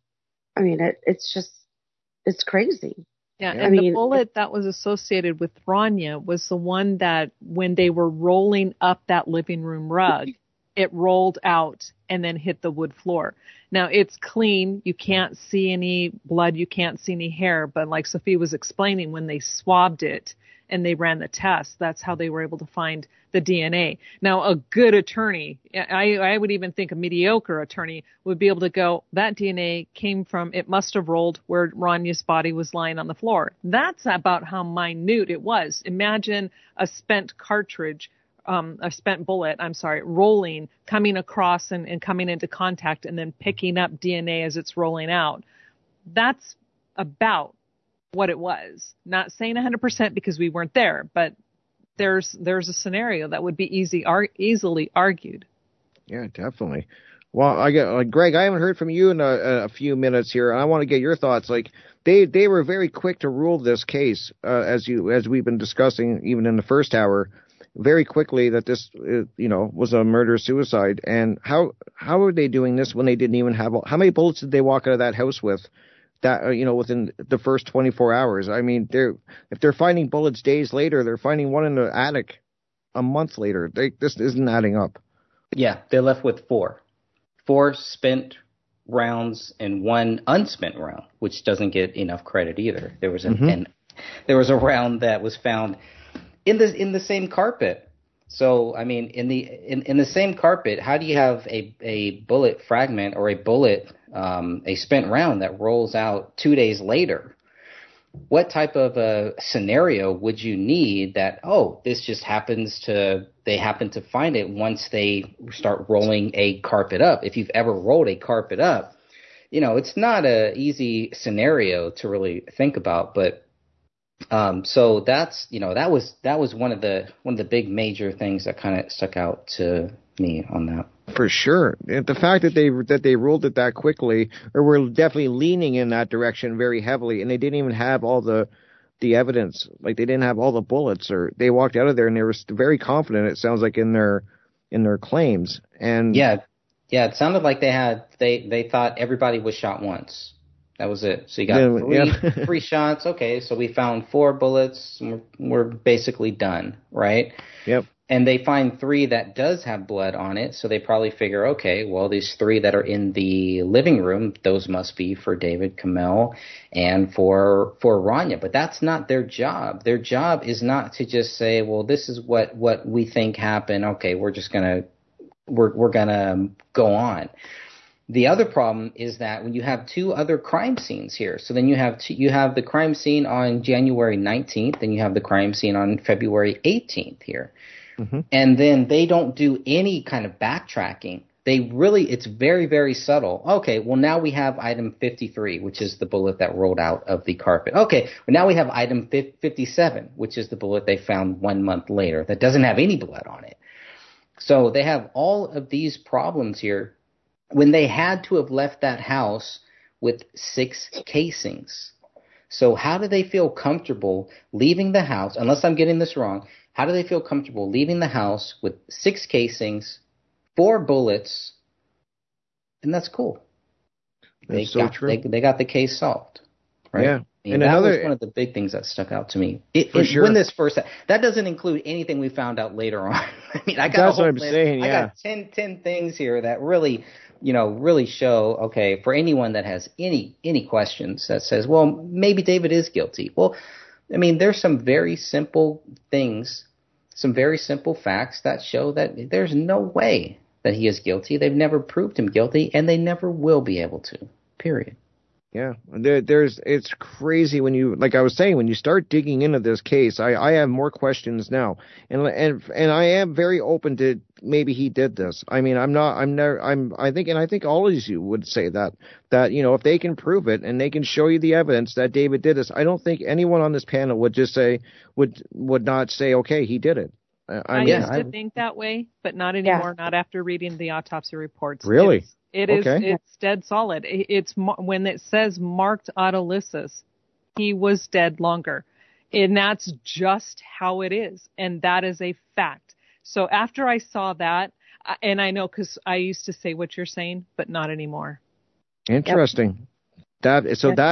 it's crazy. Yeah, and the bullet that was associated with Rania was the one that when they were rolling up that living room rug, it rolled out and then hit the wood floor. Now, it's clean. You can't see any blood. You can't see any hair. But like Sophie was explaining, when they swabbed it and they ran the test, that's how they were able to find the DNA. Now, a good attorney, I would even think a mediocre attorney, would be able to go, that DNA came from, it must have rolled where Ranya's body was lying on the floor. That's about how minute it was. Imagine a spent bullet, rolling, coming across and coming into contact and then picking up DNA as it's rolling out. That's about what it was. Not saying 100% because we weren't there, but there's a scenario that would be easily argued. Yeah, definitely. Well, Greg, I haven't heard from you in a few minutes here, and I want to get your thoughts. Like, they were very quick to rule this case, as we've been discussing even in the first hour, very quickly, that this was a murder-suicide. And how are they doing this when they didn't even have how many bullets did they walk out of that house with? That within the first 24 hours. I mean, if they're finding bullets days later, they're finding one in the attic a month later. This isn't adding up. Yeah, they're left with four spent rounds and one unspent round, which doesn't get enough credit either. There was there was a round that was found in the same carpet. So, I mean, in the same carpet, how do you have a bullet fragment or a bullet, a spent round that rolls out 2 days later? What type of a scenario would you need that, this just they happen to find it once they start rolling a carpet up? If you've ever rolled a carpet up, it's not an easy scenario to really think about, but so that's, that was one of the big major things that kind of stuck out to me on that. For sure. The fact that they ruled it that quickly, or were definitely leaning in that direction very heavily, and they didn't even have all the evidence. Like, they didn't have all the bullets, or they walked out of there and they were very confident, it sounds like, in their claims. And yeah, it sounded like they thought everybody was shot once. That was it. So you got three shots. Okay, so we found 4 bullets. We're basically done, right? Yep. And they find 3 that does have blood on it, so they probably figure, okay, well, these 3 that are in the living room, those must be for David Kamel and for Rania. But that's not their job. Their job is not to just say, well, this is what we think happened. Okay, we're gonna go on. The other problem is that when you have 2 other crime scenes here, so then you have the crime scene on January 19th, and you have the crime scene on February 18th here. Mm-hmm. And then they don't do any kind of backtracking. It's very, very subtle. Okay, well, now we have item 53, which is the bullet that rolled out of the carpet. Okay, well, now we have item 57, which is the bullet they found 1 month later that doesn't have any blood on it. So they have all of these problems here when they had to have left that house with 6 casings. So how do they feel comfortable leaving the house, unless I'm getting this wrong, how do they feel comfortable leaving the house with 6 casings, 4 bullets, and that's cool. They got the case solved, right? Yeah. And that was one of the big things that stuck out to me. Sure. When this first, that doesn't include anything we found out later on. I mean, I got that's what I'm saying. Yeah. I got 10 things here that really show, okay, for anyone that has any questions that says, well, maybe David is guilty. Well, I mean, there's some very simple things, some very simple facts that show that there's no way that he is guilty. They've never proved him guilty, and they never will be able to, period. Yeah, it's crazy when you, like I was saying, when you start digging into this case, I have more questions now, and I am very open to maybe he did this. I mean, I think all of you would say that if they can prove it and they can show you the evidence that David did this, I don't think anyone on this panel would just say would not say, okay, he did it. I used to think that way, but not anymore. Yeah. Not after reading the autopsy reports. Really? It's dead solid. It's when it says marked autolysis, he was dead longer. And that's just how it is. And that is a fact. So after I saw that, and I know because I used to say what you're saying, but not anymore. Interesting. Yep.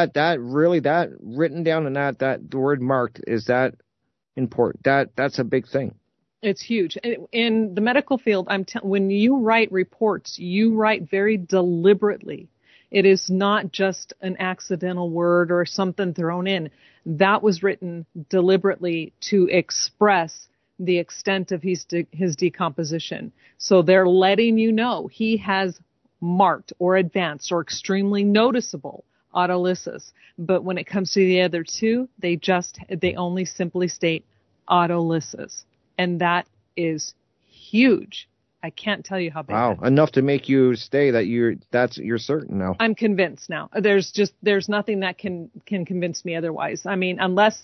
That written down in that the word marked, is that important? That's a big thing. It's huge. In the medical field, when you write reports, you write very deliberately. It is not just an accidental word or something thrown in. That was written deliberately to express the extent of his decomposition. So they're letting you know he has marked or advanced or extremely noticeable autolysis. But when it comes to the other 2, they only simply state autolysis. And that is huge. I can't tell you how big. Wow, enough to make you stay that you're certain now. I'm convinced now. There's nothing that can convince me otherwise. I mean, unless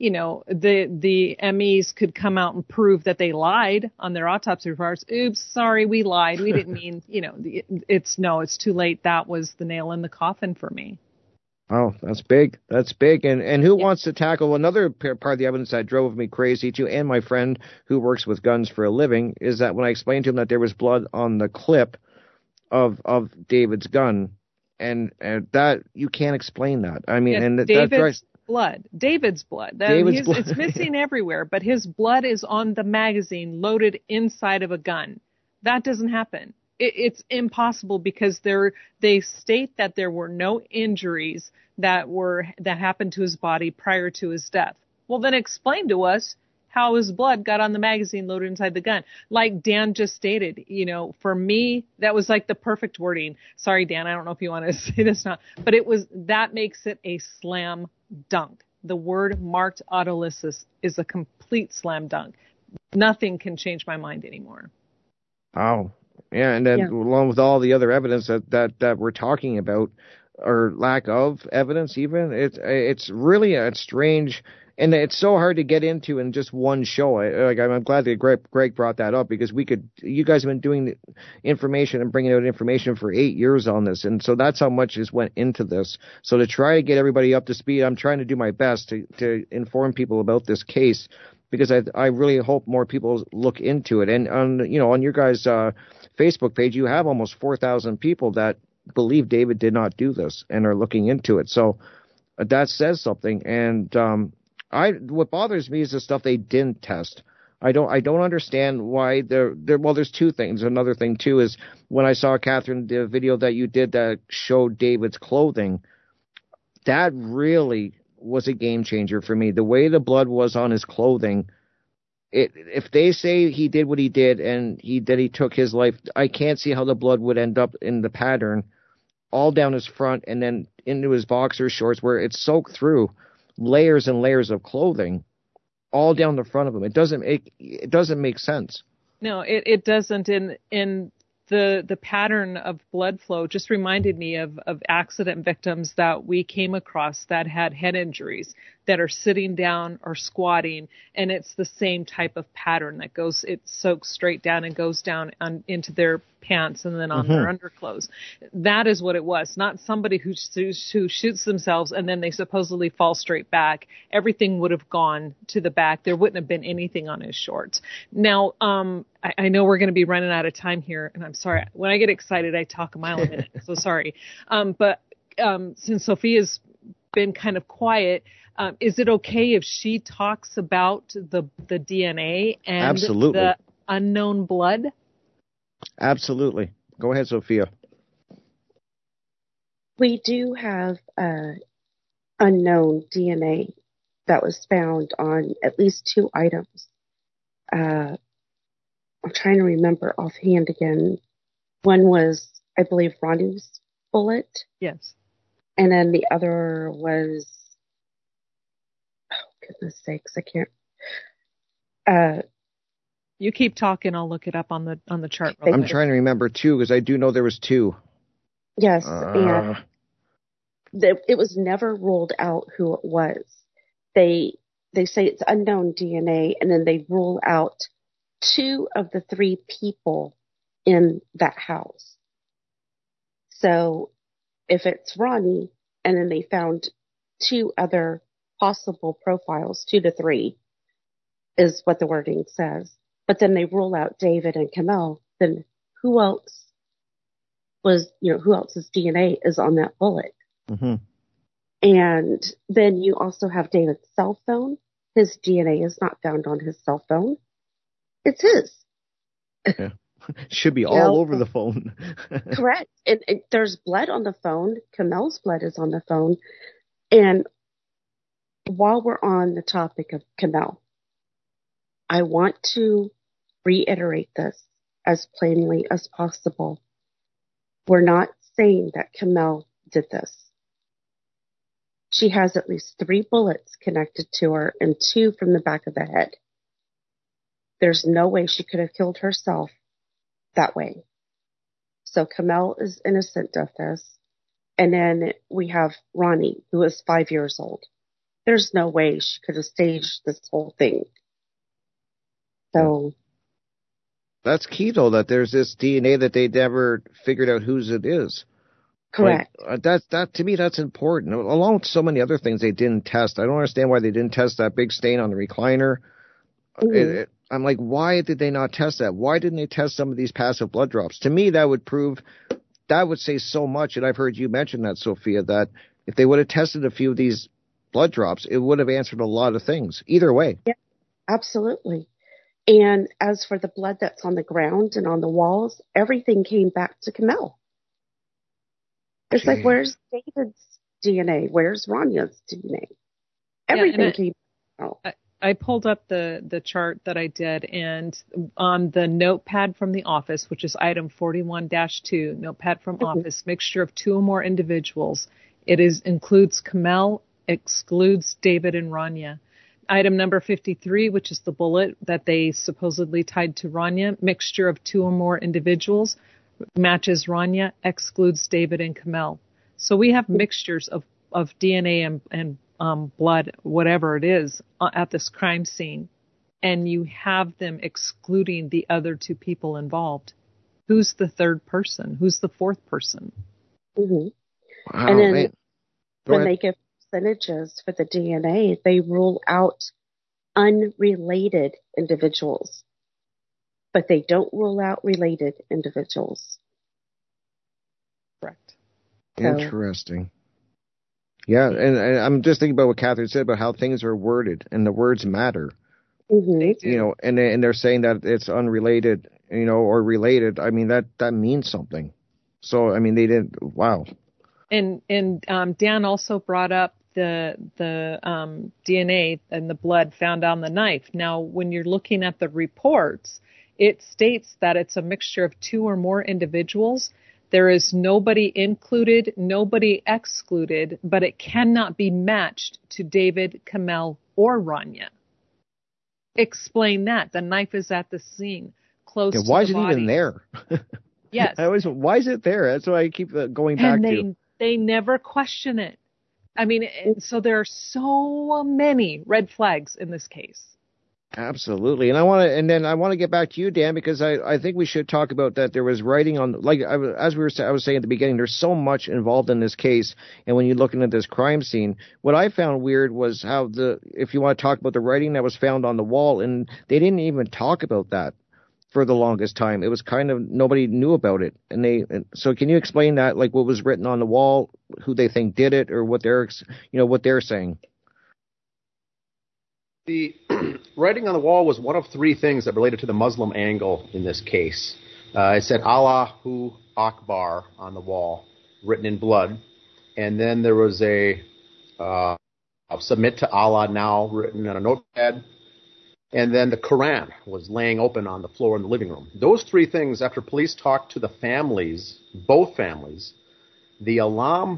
the MEs could come out and prove that they lied on their autopsy reports. Oops, sorry, we lied. We didn't mean. It's too late. That was the nail in the coffin for me. Oh, that's big. That's big. And who wants to tackle another part of the evidence that drove me crazy too, and my friend who works with guns for a living, is that when I explained to him that there was blood on the clip of David's gun, and that you can't explain that. I mean, and David's blood. It's missing everywhere, but his blood is on the magazine loaded inside of a gun. That doesn't happen. It's impossible because they state that there were no injuries that happened to his body prior to his death. Well, then explain to us how his blood got on the magazine loaded inside the gun. Like Dan just stated, for me, that was like the perfect wording. Sorry, Dan, I don't know if you want to say this now, but that makes it a slam dunk. The word marked autolysis is a complete slam dunk. Nothing can change my mind anymore. Oh, yeah, and then along with all the other evidence that we're talking about, or lack of evidence even, it's really a strange, and it's so hard to get into in just one show. I'm glad that Greg brought that up, because you guys have been doing the information and bringing out information for 8 years on this, and so that's how much has went into this. So to try to get everybody up to speed, I'm trying to do my best to inform people about this case, because I really hope more people look into it. And on your guys' Facebook page, you have almost 4,000 people that believe David did not do this and are looking into it. So that says something. And what bothers me is the stuff they didn't test. I don't understand why there's two things. Another thing too is when I saw, Catherine, the video that you did that showed David's clothing, that really was a game changer for me. The way the blood was on his clothing, if they say he did what he did and he took his life, I can't see how the blood would end up in the pattern all down his front and then into his boxer shorts, where it's soaked through layers and layers of clothing all down the front of him. It doesn't make sense. No, it doesn't. In the pattern of blood flow just reminded me of accident victims that we came across that had head injuries, that are sitting down or squatting, and it's the same type of pattern that it soaks straight down and goes down into their pants and then on their underclothes. That is what it was, not somebody who shoots themselves and then they supposedly fall straight back. Everything would have gone to the back. There wouldn't have been anything on his shorts. Now, I know we're going to be running out of time here, and I'm sorry. When I get excited, I talk a mile a minute, so sorry. But since Sophia's been kind of quiet, is it okay if she talks about the DNA and Absolutely. the unknown blood? Absolutely. Go ahead, Sophia. We do have unknown DNA that was found on at least 2 items. I'm trying to remember offhand again. One was, I believe, Ronnie's bullet. Yes. And then the other was, oh, goodness sakes, I can't. You keep talking. I'll look it up on the chart. I'm trying to remember too, because I do know there was 2. Yes, and it was never ruled out who it was. They say it's unknown DNA, and then they rule out 2 of the 3 people in that house. So if it's Ronnie, and then they found 2 other possible profiles, 2 to 3 is what the wording says. But then they rule out David and Kamel. Then who else's DNA is on that bullet? Mm-hmm. And then you also have David's cell phone. His DNA is not found on his cell phone. It's his. Yeah. Should be all over the phone. Correct. And there's blood on the phone. Kamel's blood is on the phone. And while we're on the topic of Kamel, I want to reiterate this as plainly as possible. We're not saying that Kamel did this. She has at least 3 bullets connected to her and 2 from the back of the head. There's no way she could have killed herself that way. So Kamel is innocent of this. And then we have Ronnie, who is 5 years old. There's no way she could have staged this whole thing. So that's key, though, that there's this DNA that they never figured out whose it is. Correct. That to me, that's important. Along with so many other things they didn't test. I don't understand why they didn't test that big stain on the recliner. Mm-hmm. I'm like, why did they not test that? Why didn't they test some of these passive blood drops? To me, that would say so much. And I've heard you mention that, Sophia, that if they would have tested a few of these blood drops, it would have answered a lot of things. Either way. Yeah, absolutely. And as for the blood that's on the ground and on the walls, everything came back to Kamel. It's like, where's David's DNA? Where's Rania's DNA? Everything came back. I pulled up the chart that I did, and on the notepad from the office, which is item 41-2, notepad from office, mixture of 2 or more individuals. It includes Kamel, excludes David and Rania. Item number 53, which is the bullet that they supposedly tied to Rania, mixture of 2 or more individuals, matches Rania, excludes David and Kamel. So we have mixtures of DNA and blood, whatever it is, at this crime scene, and you have them excluding the other 2 people involved. Who's the third person? Who's the fourth person? Mm-hmm. Wow, and then when they give percentages for the DNA, they rule out unrelated individuals, but they don't rule out related individuals. Correct. Interesting. Yeah, and I'm just thinking about what Catherine said about how things are worded, and the words matter. Mm-hmm. You know, and they're saying that it's unrelated, you know, or related. I mean, that means something. So, I mean, they didn't. Wow. And Dan also brought up the DNA and the blood found on the knife. Now, when you're looking at the reports, it states that it's a mixture of 2 or more individuals. There is nobody included, nobody excluded, but it cannot be matched to David, Kamel, or Rania. Explain that. The knife is at the scene, close to the body. Why is it even there? Yes. Why is it there? That's why I keep going back to. They never question it. I mean, so there are so many red flags in this case. Absolutely. And I want to get back to you, Dan, because I think we should talk about that. There was writing on, like, I was saying at the beginning, there's so much involved in this case. And when you're looking at this crime scene, what I found weird was how if you want to talk about the writing that was found on the wall, and they didn't even talk about that for the longest time. It was kind of, nobody knew about it. So can you explain that, like what was written on the wall, who they think did it, or what they're saying? The writing on the wall was one of 3 things that related to the Muslim angle in this case. It said Allahu Akbar on the wall, written in blood. And then there was a submit to Allah now written on a notepad. And then the Quran was laying open on the floor in the living room. Those 3 things, after police talked to the families, both families, the Alam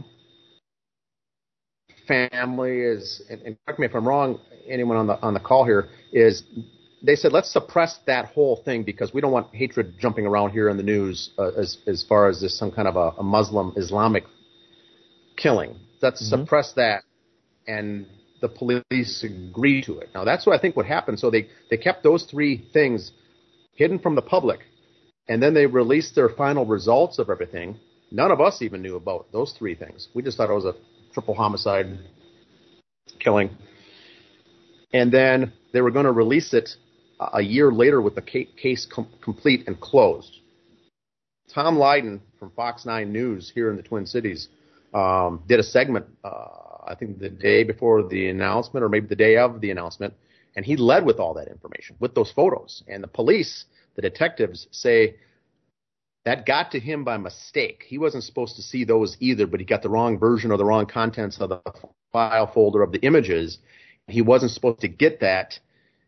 family is, and correct me if I'm wrong, anyone on the call here, is they said, let's suppress that whole thing because we don't want hatred jumping around here in the news as far as this some kind of a Muslim Islamic killing. Let's suppress that, and the police agreed to it. Now, that's what I think what happened. So they kept those 3 things hidden from the public, and then they released their final results of everything. None of us even knew about those 3 things. We just thought it was a triple homicide killing. And then they were going to release it a year later with the case complete and closed. Tom Lydon from Fox 9 News here in the Twin Cities did a segment, I think the day before the announcement or maybe the day of the announcement, and he led with all that information, with those photos. And the police, the detectives, say that got to him by mistake. He wasn't supposed to see those either, but he got the wrong version or the wrong contents of the file folder of the images. He wasn't supposed to get that,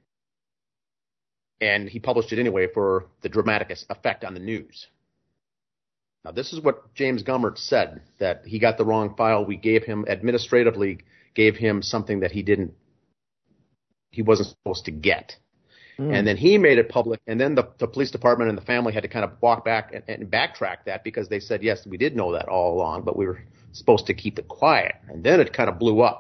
and he published it anyway for the dramatic effect on the news. Now, this is what James Gummert said, that he got the wrong file. We gave him, administratively, gave him something that he wasn't supposed to get. And then he made it public, and then the police department and the family had to kind of walk back and backtrack that because they said, yes, we did know that all along, but we were supposed to keep it quiet. And then it kind of blew up.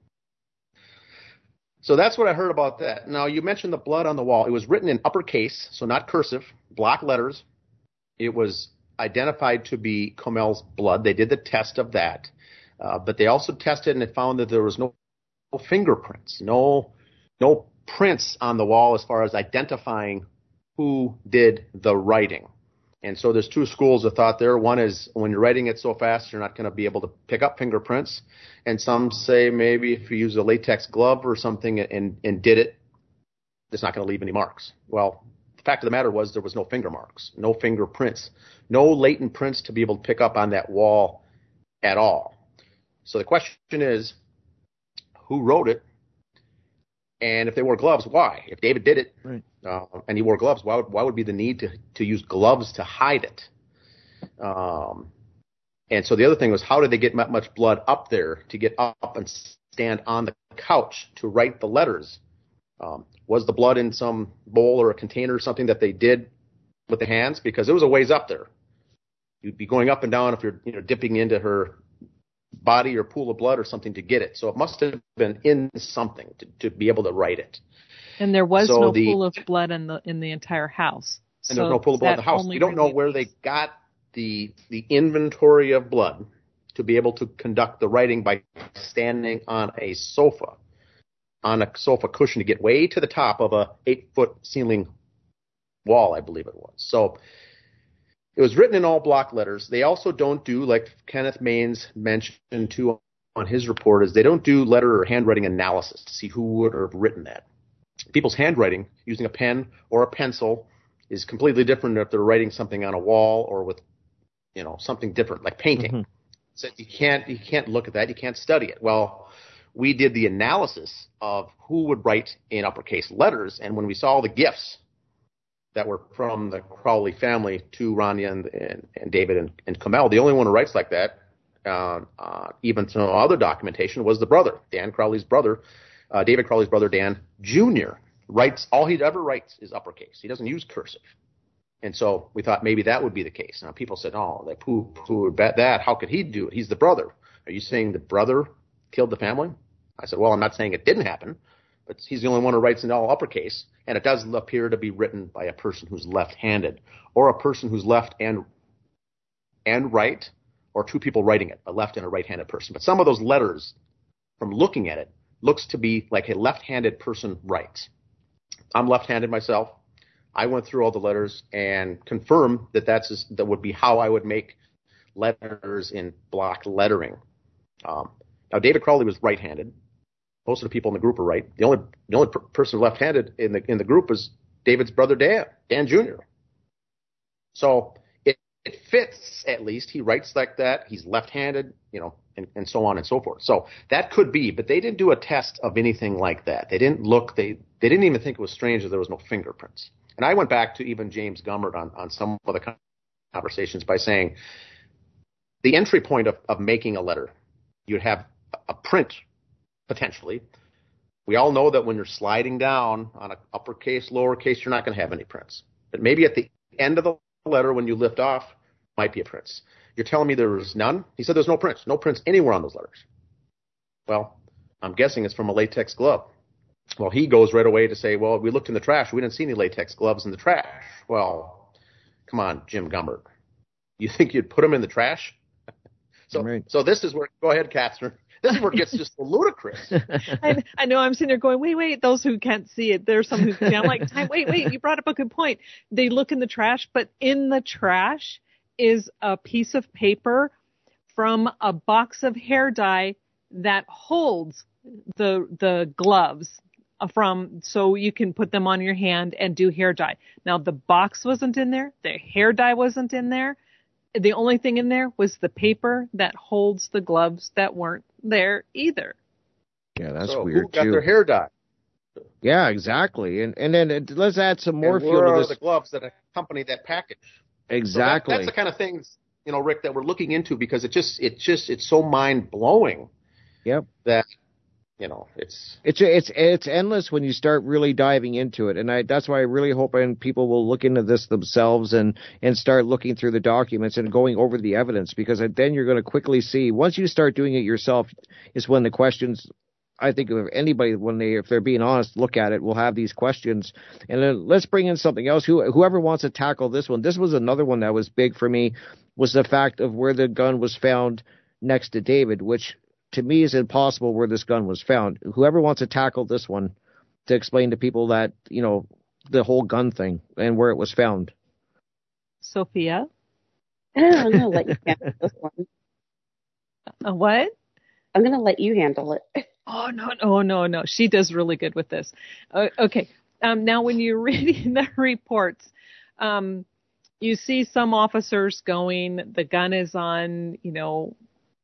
So that's what I heard about that. Now, you mentioned the blood on the wall. It was written in uppercase, so not cursive, block letters. It was identified to be Kamel's blood. They did the test of that. But they also tested and they found that there was no fingerprints, no prints on the wall as far as identifying who did the writing. And so there's 2 schools of thought there. One is when you're writing it so fast, you're not going to be able to pick up fingerprints. And some say maybe if you use a latex glove or something and did it, it's not going to leave any marks. Well, the fact of the matter was there was no finger marks, no fingerprints, no latent prints to be able to pick up on that wall at all. So the question is, who wrote it? And if they wore gloves, why? If David did it, right. And he wore gloves, why would be the need to use gloves to hide it? And so the other thing was, how did they get much blood up there to get up and stand on the couch to write the letters? Was the blood in some bowl or a container or something that they did with the hands? Because it was a ways up there. You'd be going up and down if you're dipping into her body or pool of blood or something to get it. So it must have been in something to be able to write it. And there was no pool of blood in the entire house. And there's no pool of blood in the house. We don't know where they got the inventory of blood to be able to conduct the writing by standing on a sofa cushion to get way to the top of a 8-foot ceiling wall, I believe it was. So it was written in all block letters. They also don't do, like Kenneth Maines mentioned too on his report, is they don't do letter or handwriting analysis to see who would have written that. People's handwriting using a pen or a pencil is completely different if they're writing something on a wall or with, something different like painting. Mm-hmm. So you can't look at that. You can't study it. Well, we did the analysis of who would write in uppercase letters, and when we saw all the gifts that were from the Crowley family to Rania and David and Kamel, the only one who writes like that, even some other documentation, was the brother, Dan Crowley's brother, David Crowley's brother, Dan Jr. writes, all he ever writes is uppercase. He doesn't use cursive. And so we thought maybe that would be the case. Now people said, oh, they poo-pooed that. How could he do it? He's the brother. Are you saying the brother killed the family? I said, well, I'm not saying it didn't happen, but he's the only one who writes in all uppercase. And it does appear to be written by a person who's left-handed, or a person who's left and right, or two people writing it, a left and a right-handed person. But some of those letters, from looking at it, looks to be like a left-handed person writes. I'm left-handed myself. I went through all the letters and confirmed that would be how I would make letters in block lettering. Now, David Crowley was right-handed. Most of the people in the group are right. The only person left-handed in the group was David's brother Dan Jr. So it fits, at least. He writes like that. He's left-handed, and so on and so forth. So that could be, but they didn't do a test of anything like that. They didn't look. They didn't even think it was strange that there was no fingerprints. And I went back to even James Gummert on some of the conversations by saying the entry point of making a letter, you'd have a print. Potentially. We all know that when you're sliding down on an uppercase, lowercase, you're not going to have any prints. But maybe at the end of the letter when you lift off, might be a print. You're telling me there was none? He said there's no prints. No prints anywhere on those letters. Well, I'm guessing it's from a latex glove. Well, he goes right away to say, well, we looked in the trash. We didn't see any latex gloves in the trash. Well, come on, Jim Gummert. You think you'd put them in the trash? So this is where, go ahead, Katzner. This is where it gets just so ludicrous. I know. I'm sitting there going, wait. Those who can't see it, there's some who can. I'm like, wait. You brought up a good point. They look in the trash, but in the trash is a piece of paper from a box of hair dye that holds the gloves so you can put them on your hand and do hair dye. Now the box wasn't in there. The hair dye wasn't in there. The only thing in there was the paper that holds the gloves that weren't there either. Yeah, that's weird, who got their hair dyed? Yeah, exactly. And then let's add some more fuel to this. Where are the gloves that accompany that package? Exactly. So that's the kind of things, Rick, that we're looking into, because it's so mind-blowing. Yep. That it's endless when you start really diving into it, and that's why I really hope people will look into this themselves and start looking through the documents and going over the evidence, because then you're going to quickly see, once you start doing it yourself, is when the questions, I think, of anybody, if they're being honest, look at it, will have these questions. And then let's bring in something else. Whoever wants to tackle this one. This was another one that was big for me, was the fact of where the gun was found next to David, which to me is impossible where this gun was found. Whoever wants to tackle this one to explain to people that, the whole gun thing and where it was found. Sophia? I'm going to let you handle this one. What? I'm going to let you handle it. Oh, no. She does really good with this. Okay. Now, when you're reading the reports, you see some officers going, the gun is on,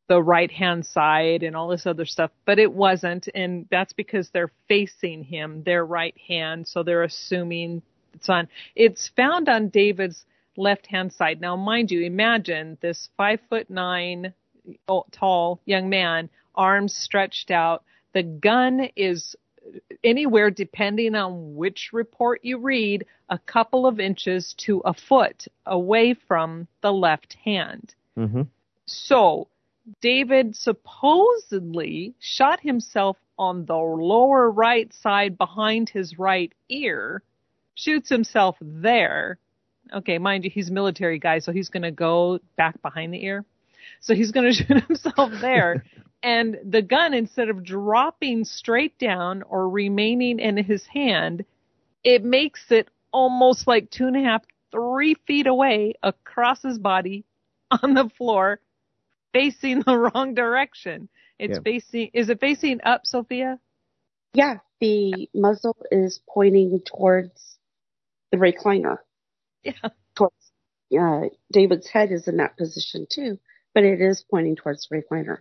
the right-hand side and all this other stuff, but it wasn't, and that's because they're facing him, their right hand, so they're assuming it's on. It's found on David's left-hand side. Now, mind you, imagine this 5'9" tall young man, arms stretched out. The gun is anywhere, depending on which report you read, a couple of inches to a foot away from the left hand. Mm-hmm. So David supposedly shot himself on the lower right side behind his right ear, shoots himself there. Okay, mind you, he's a military guy, so he's going to go back behind the ear. So he's going to shoot himself there. And the gun, instead of dropping straight down or remaining in his hand, it makes it almost like 2.5, 3 feet away across his body on the floor, facing the wrong direction. It's facing, is it facing up, Sophia? Yeah, the muzzle is pointing towards the recliner. Yeah. Towards, David's head is in that position too, but it is pointing towards the recliner.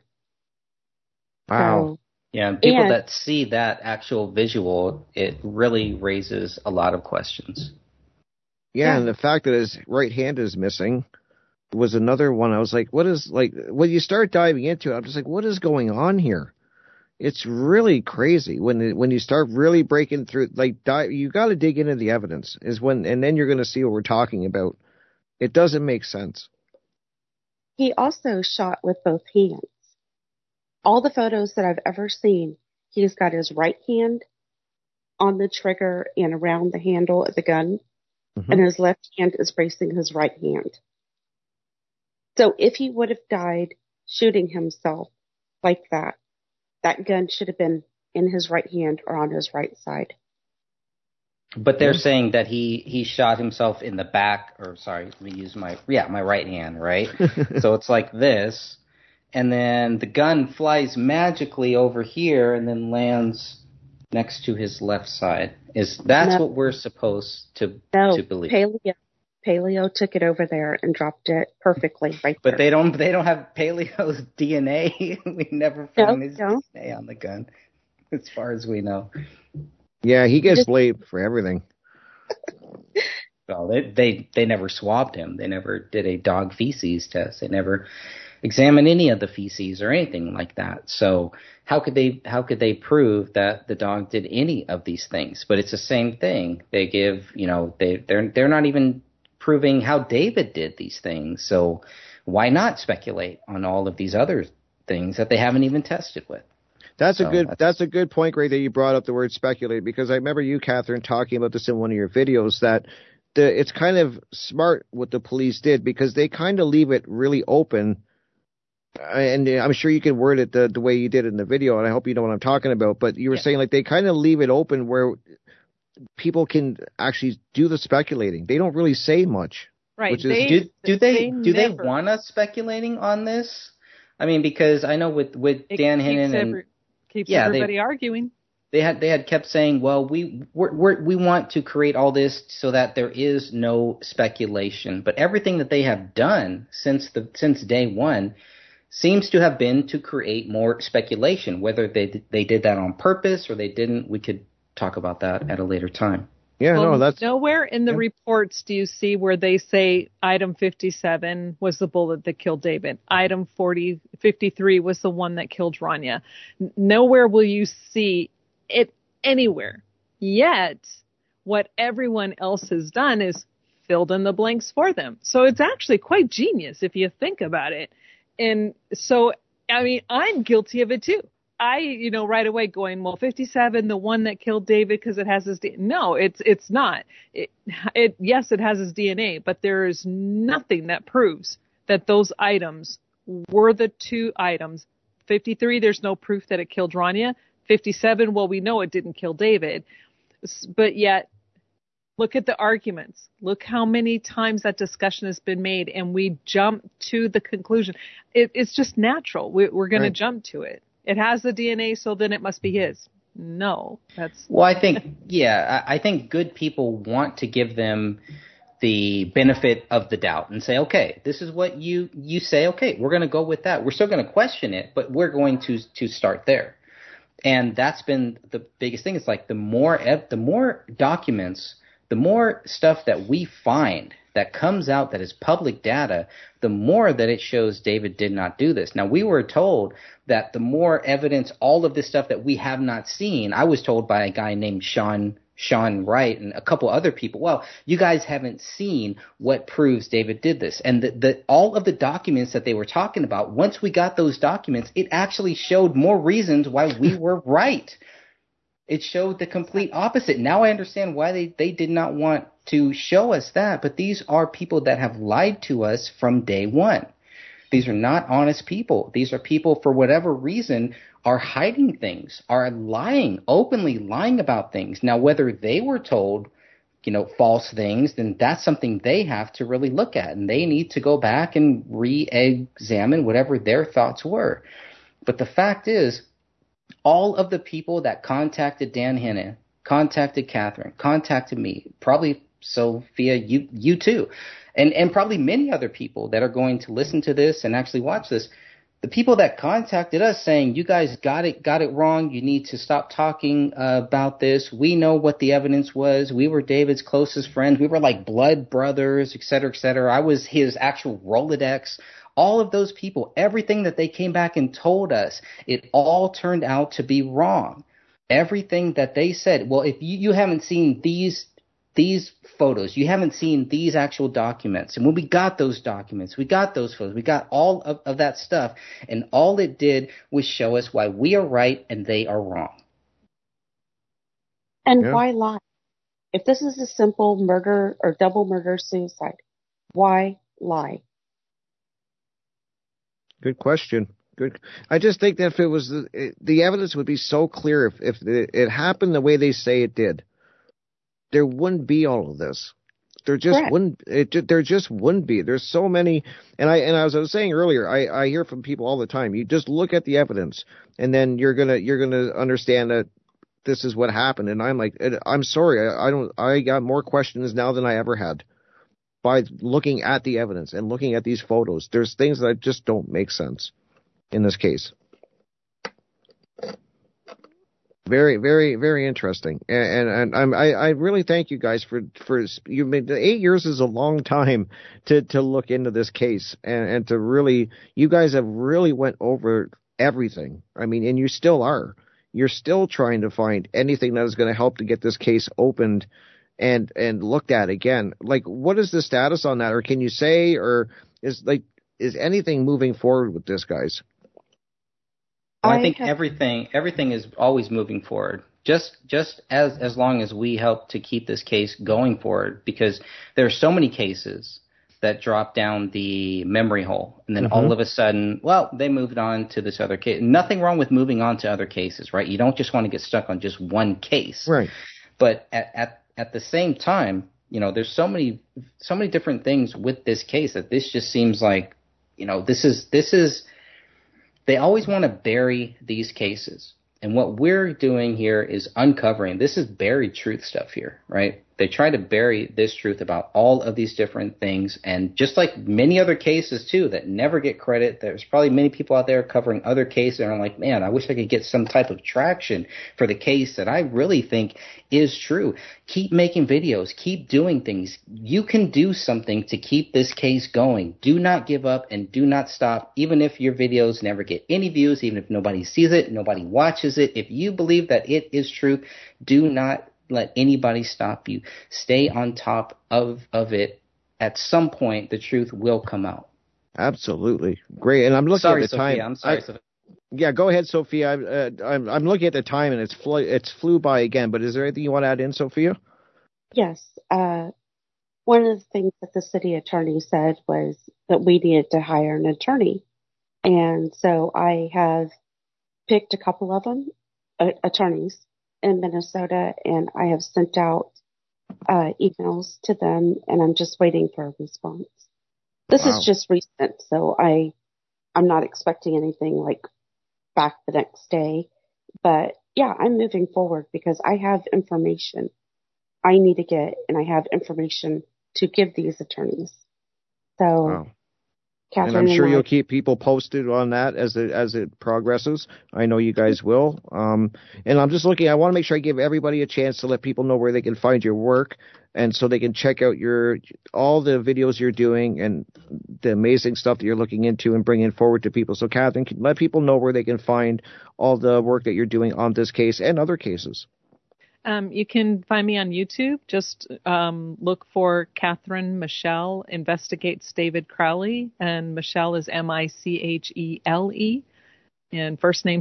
Wow. So, yeah, and people that see that actual visual, it really raises a lot of questions. Yeah, and the fact that his right hand is missing was another one. I was like, what is, like, when you start diving into it, I'm just like, what is going on here? It's really crazy when you start really breaking through, like, you got to dig into the evidence and then you're going to see what we're talking about. It doesn't make sense. He also shot with both hands. All the photos that I've ever seen, he's got his right hand on the trigger and around the handle of the gun, and his left hand is bracing his right hand. So if he would have died shooting himself like that, that gun should have been in his right hand or on his right side. But they're saying that he shot himself in the back, or sorry, let me use my right hand, right? So it's like this, and then the gun flies magically over here and then lands next to his left side. That's what we're supposed to believe? Paleo took it over there and dropped it perfectly right but there. But they don't have Paleo's DNA. We never found his DNA on the gun, as far as we know. Yeah, he gets blamed for everything. Well, they never swabbed him. They never did a dog feces test. They never examined any of the feces or anything like that. So how could they prove that the dog did any of these things? But it's the same thing. They give, they're not even proving how David did these things. So why not speculate on all of these other things that they haven't even tested with? That's a good point, Ray, that you brought up the word speculate, because I remember you, Catherine, talking about this in one of your videos, that it's kind of smart what the police did, because they kind of leave it really open. And I'm sure you can word it the way you did in the video, and I hope you know what I'm talking about. But you were saying, like, they kind of leave it open where people can actually do the speculating. They don't really say much. Right. Do they want us speculating on this? I mean, because I know with Dan Hinnon keeps everybody arguing. They had kept saying, well, we want to create all this so that there is no speculation. But everything that they have done since day one seems to have been to create more speculation. Whether they did that on purpose or they didn't, we could talk about that at a later time. Yeah, well, that's nowhere in the reports do you see where they say item 57 was the bullet that killed David. Item 53 was the one that killed Rania. Nowhere will you see it anywhere. Yet, what everyone else has done is filled in the blanks for them. So it's actually quite genius if you think about it. And so, I mean, I'm guilty of it too. I, right away going, well, 57, the one that killed David because it has his DNA. No, it's not. Yes, it has his DNA, but there is nothing that proves that those items were the two items. 53, there's no proof that it killed Rania. 57, well, we know it didn't kill David. But yet, look at the arguments. Look how many times that discussion has been made, and we jump to the conclusion. It's just natural. We're going to jump to it. It has the DNA, so then it must be his. No, that's... Well, I think good people want to give them the benefit of the doubt and say, okay, this is what you say. Okay, we're going to go with that. We're still going to question it, but we're going to start there. And that's been the biggest thing. It's like the more documents, the more stuff that we find that comes out that is public data, the more that it shows David did not do this. Now, we were told that the more evidence, all of this stuff that we have not seen, I was told by a guy named Sean Wright and a couple other people, well, you guys haven't seen what proves David did this. And all of the documents that they were talking about, once we got those documents, it actually showed more reasons why we were right. It showed the complete opposite. Now I understand why they did not want to show us that, but these are people that have lied to us from day one. These are not honest people. These are people, for whatever reason, are hiding things, are lying, openly lying about things. Now, whether they were told, false things, then that's something they have to really look at, and they need to go back and re-examine whatever their thoughts were. But the fact is, all of the people that contacted Dan Hennon, contacted Catherine, contacted me, probably Sophia, you too, and probably many other people that are going to listen to this and actually watch this, the people that contacted us saying, you guys got it wrong, you need to stop talking about this, we know what the evidence was, we were David's closest friends, we were like blood brothers, et cetera, I was his actual Rolodex. All of those people, everything that they came back and told us, it all turned out to be wrong. Everything that they said, well, if you haven't seen these photos, you haven't seen these actual documents. And when we got those documents, we got those photos, we got all of that stuff, and all it did was show us why we are right and they are wrong. And why lie? If this is a simple murder or double murder suicide, why lie? Good question. Good. I just think that if it was the evidence would be so clear if it happened the way they say it did, there wouldn't be all of this. There just wouldn't. There just wouldn't be. There's so many, and as I was saying earlier, I hear from people all the time. You just look at the evidence, and then you're gonna understand that this is what happened. And I'm like, I'm sorry, I got more questions now than I ever had. By looking at the evidence and looking at these photos, there's things that just don't make sense in this case. Very, very, very interesting. And I really thank you guys for you made 8 years is a long time to look into this case and to really, you guys have really went over everything. I mean, and you still are. You're still trying to find anything that is going to help to get this case opened and looked at again. Like, what is the status on that? Or can you say, or is anything moving forward with this, guys? I think everything is always moving forward. Just as long as we help to keep this case going forward, because there are so many cases that drop down the memory hole, and then all of a sudden, well, they moved on to this other case. Nothing wrong with moving on to other cases, right? You don't just want to get stuck on just one case, right? But at the same time, there's so many different things with this case that this just seems like, this is. They always want to bury these cases. And what we're doing here is uncovering. This is buried truth stuff here, right? They try to bury this truth about all of these different things. And just like many other cases, too, that never get credit, there's probably many people out there covering other cases and are like, man, I wish I could get some type of traction for the case that I really think is true. Keep making videos. Keep doing things. You can do something to keep this case going. Do not give up and do not stop, even if your videos never get any views, even if nobody sees it, nobody watches it. If you believe that it is true, do not let anybody stop you. Stay on top of it. At some point, the truth will come out. Absolutely. Great. And I'm looking at the Sophia, time. I'm sorry, Sophia. Yeah, go ahead, Sophia. I'm looking at the time, and it's flew by again. But is there anything you want to add in, Sophia? Yes. One of the things that the city attorney said was that we needed to hire an attorney. And so I have picked a couple of them, attorneys in Minnesota, and I have sent out emails to them, and I'm just waiting for a response. This is just recent, so I'm not expecting anything like back the next day. But yeah, I'm moving forward because I have information I need to get, and I have information to give these attorneys. So, wow. Catherine, and I'm sure you'll keep people posted on that as it progresses. I know you guys will. And I'm just looking. I want to make sure I give everybody a chance to let people know where they can find your work, and so they can check out all the videos you're doing and the amazing stuff that you're looking into and bringing forward to people. So, Catherine, let people know where they can find all the work that you're doing on this case and other cases. You can find me on YouTube. Just look for Catherine Michelle Investigates David Crowley, and Michelle is Michele, and first name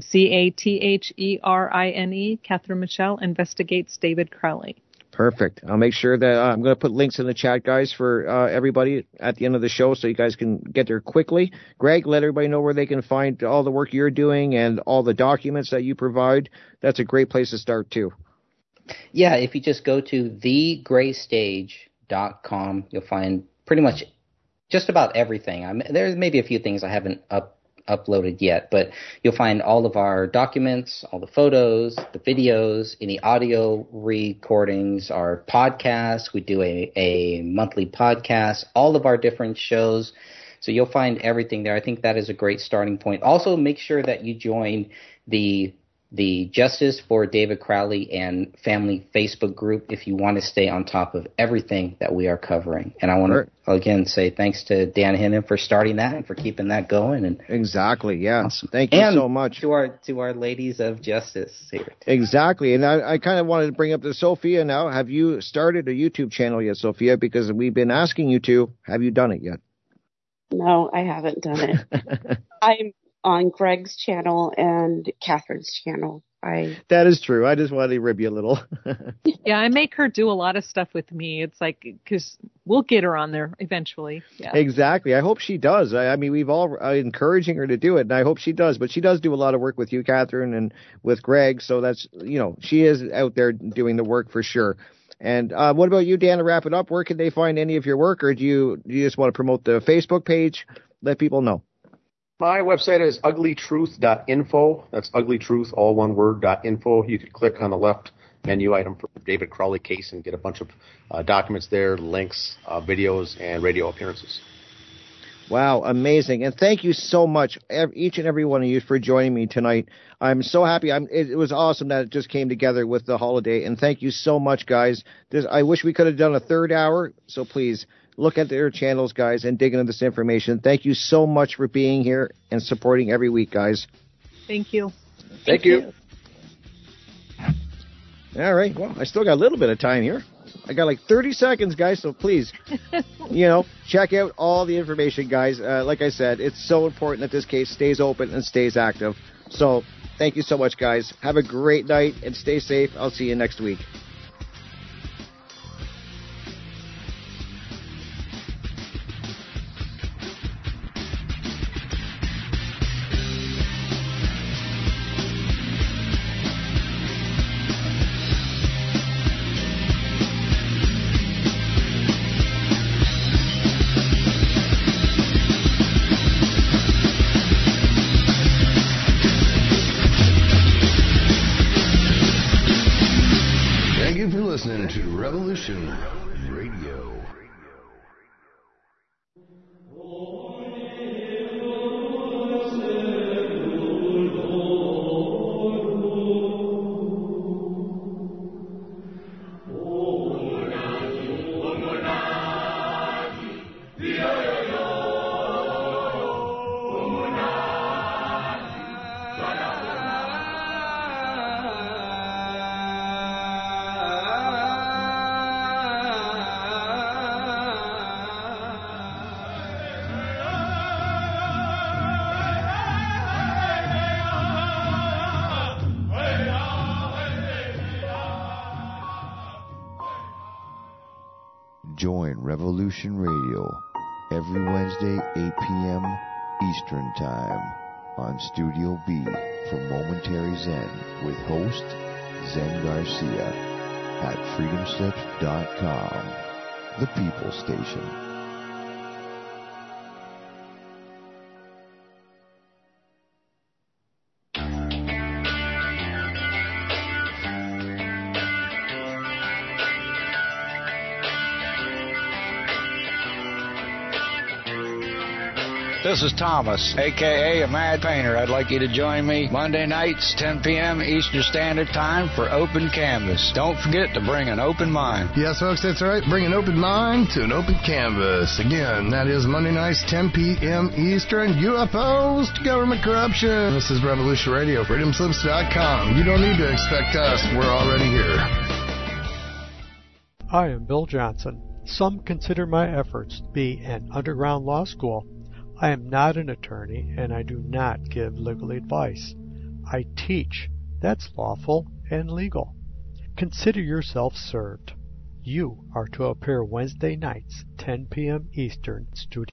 Catherine. Catherine Michelle Investigates David Crowley. Perfect. I'll make sure that I'm going to put links in the chat, guys, for everybody at the end of the show so you guys can get there quickly. Greg, let everybody know where they can find all the work you're doing and all the documents that you provide. That's a great place to start, too. Yeah, if you just go to thegraystage.com, you'll find pretty much just about everything. There's maybe a few things I haven't uploaded yet, but you'll find all of our documents, all the photos, the videos, any audio recordings, our podcasts. We do a monthly podcast, all of our different shows. So you'll find everything there. I think that is a great starting point. Also, make sure that you join the Justice for David Crowley and Family Facebook group if you want to stay on top of everything that we are covering. And I want to, again, say thanks to Dan Hennon for starting that and for keeping that going. And exactly, yeah. Awesome. Thank you so much. To our ladies of justice here. Exactly. And I kind of wanted to bring up to Sophia now. Have you started a YouTube channel yet, Sophia? Because we've been asking you to. Have you done it yet? No, I haven't done it. I'm on Greg's channel and Catherine's channel. That is true. I just wanted to rib you a little. Yeah, I make her do a lot of stuff with me. It's like, because we'll get her on there eventually. Yeah. Exactly. I hope she does. I mean, we've all encouraging her to do it, and I hope she does. But she does do a lot of work with you, Catherine, and with Greg. So that's, she is out there doing the work for sure. And what about you, Dan, to wrap it up? Where can they find any of your work, or do you just want to promote the Facebook page? Let people know. My website is uglytruth.info. That's uglytruth, all one word, .info. You could click on the left menu item for the David Crowley case and get a bunch of documents there, links, videos, and radio appearances. Wow, amazing. And thank you so much, each and every one of you, for joining me tonight. I'm so happy. It was awesome that it just came together with the holiday. And thank you so much, guys. I wish we could have done a third hour, so please look at their channels, guys, and dig into this information. Thank you so much for being here and supporting every week, guys. Thank you. Thank you. All right. Well, I still got a little bit of time here. I got like 30 seconds, guys, so please, check out all the information, guys. Like I said, it's so important that this case stays open and stays active. So thank you so much, guys. Have a great night and stay safe. I'll see you next week. Revolution Radio. Join Revolution Radio every Wednesday, 8 p.m. Eastern Time on Studio B for Momentary Zen with host Zen Garcia at freedomslips.com, the People Station. This is Thomas, a.k.a. a Mad Painter. I'd like you to join me Monday nights, 10 p.m. Eastern Standard Time for Open Canvas. Don't forget to bring an open mind. Yes, folks, that's right. Bring an open mind to an open canvas. Again, that is Monday nights, 10 p.m. Eastern. UFOs to government corruption. This is Revolution Radio, freedomslips.com. You don't need to expect us. We're already here. I am Bill Johnson. Some consider my efforts to be an underground law school. I am not an attorney, and I do not give legal advice. I teach. That's lawful and legal. Consider yourself served. You are to appear Wednesday nights, 10 p.m. Eastern, Studio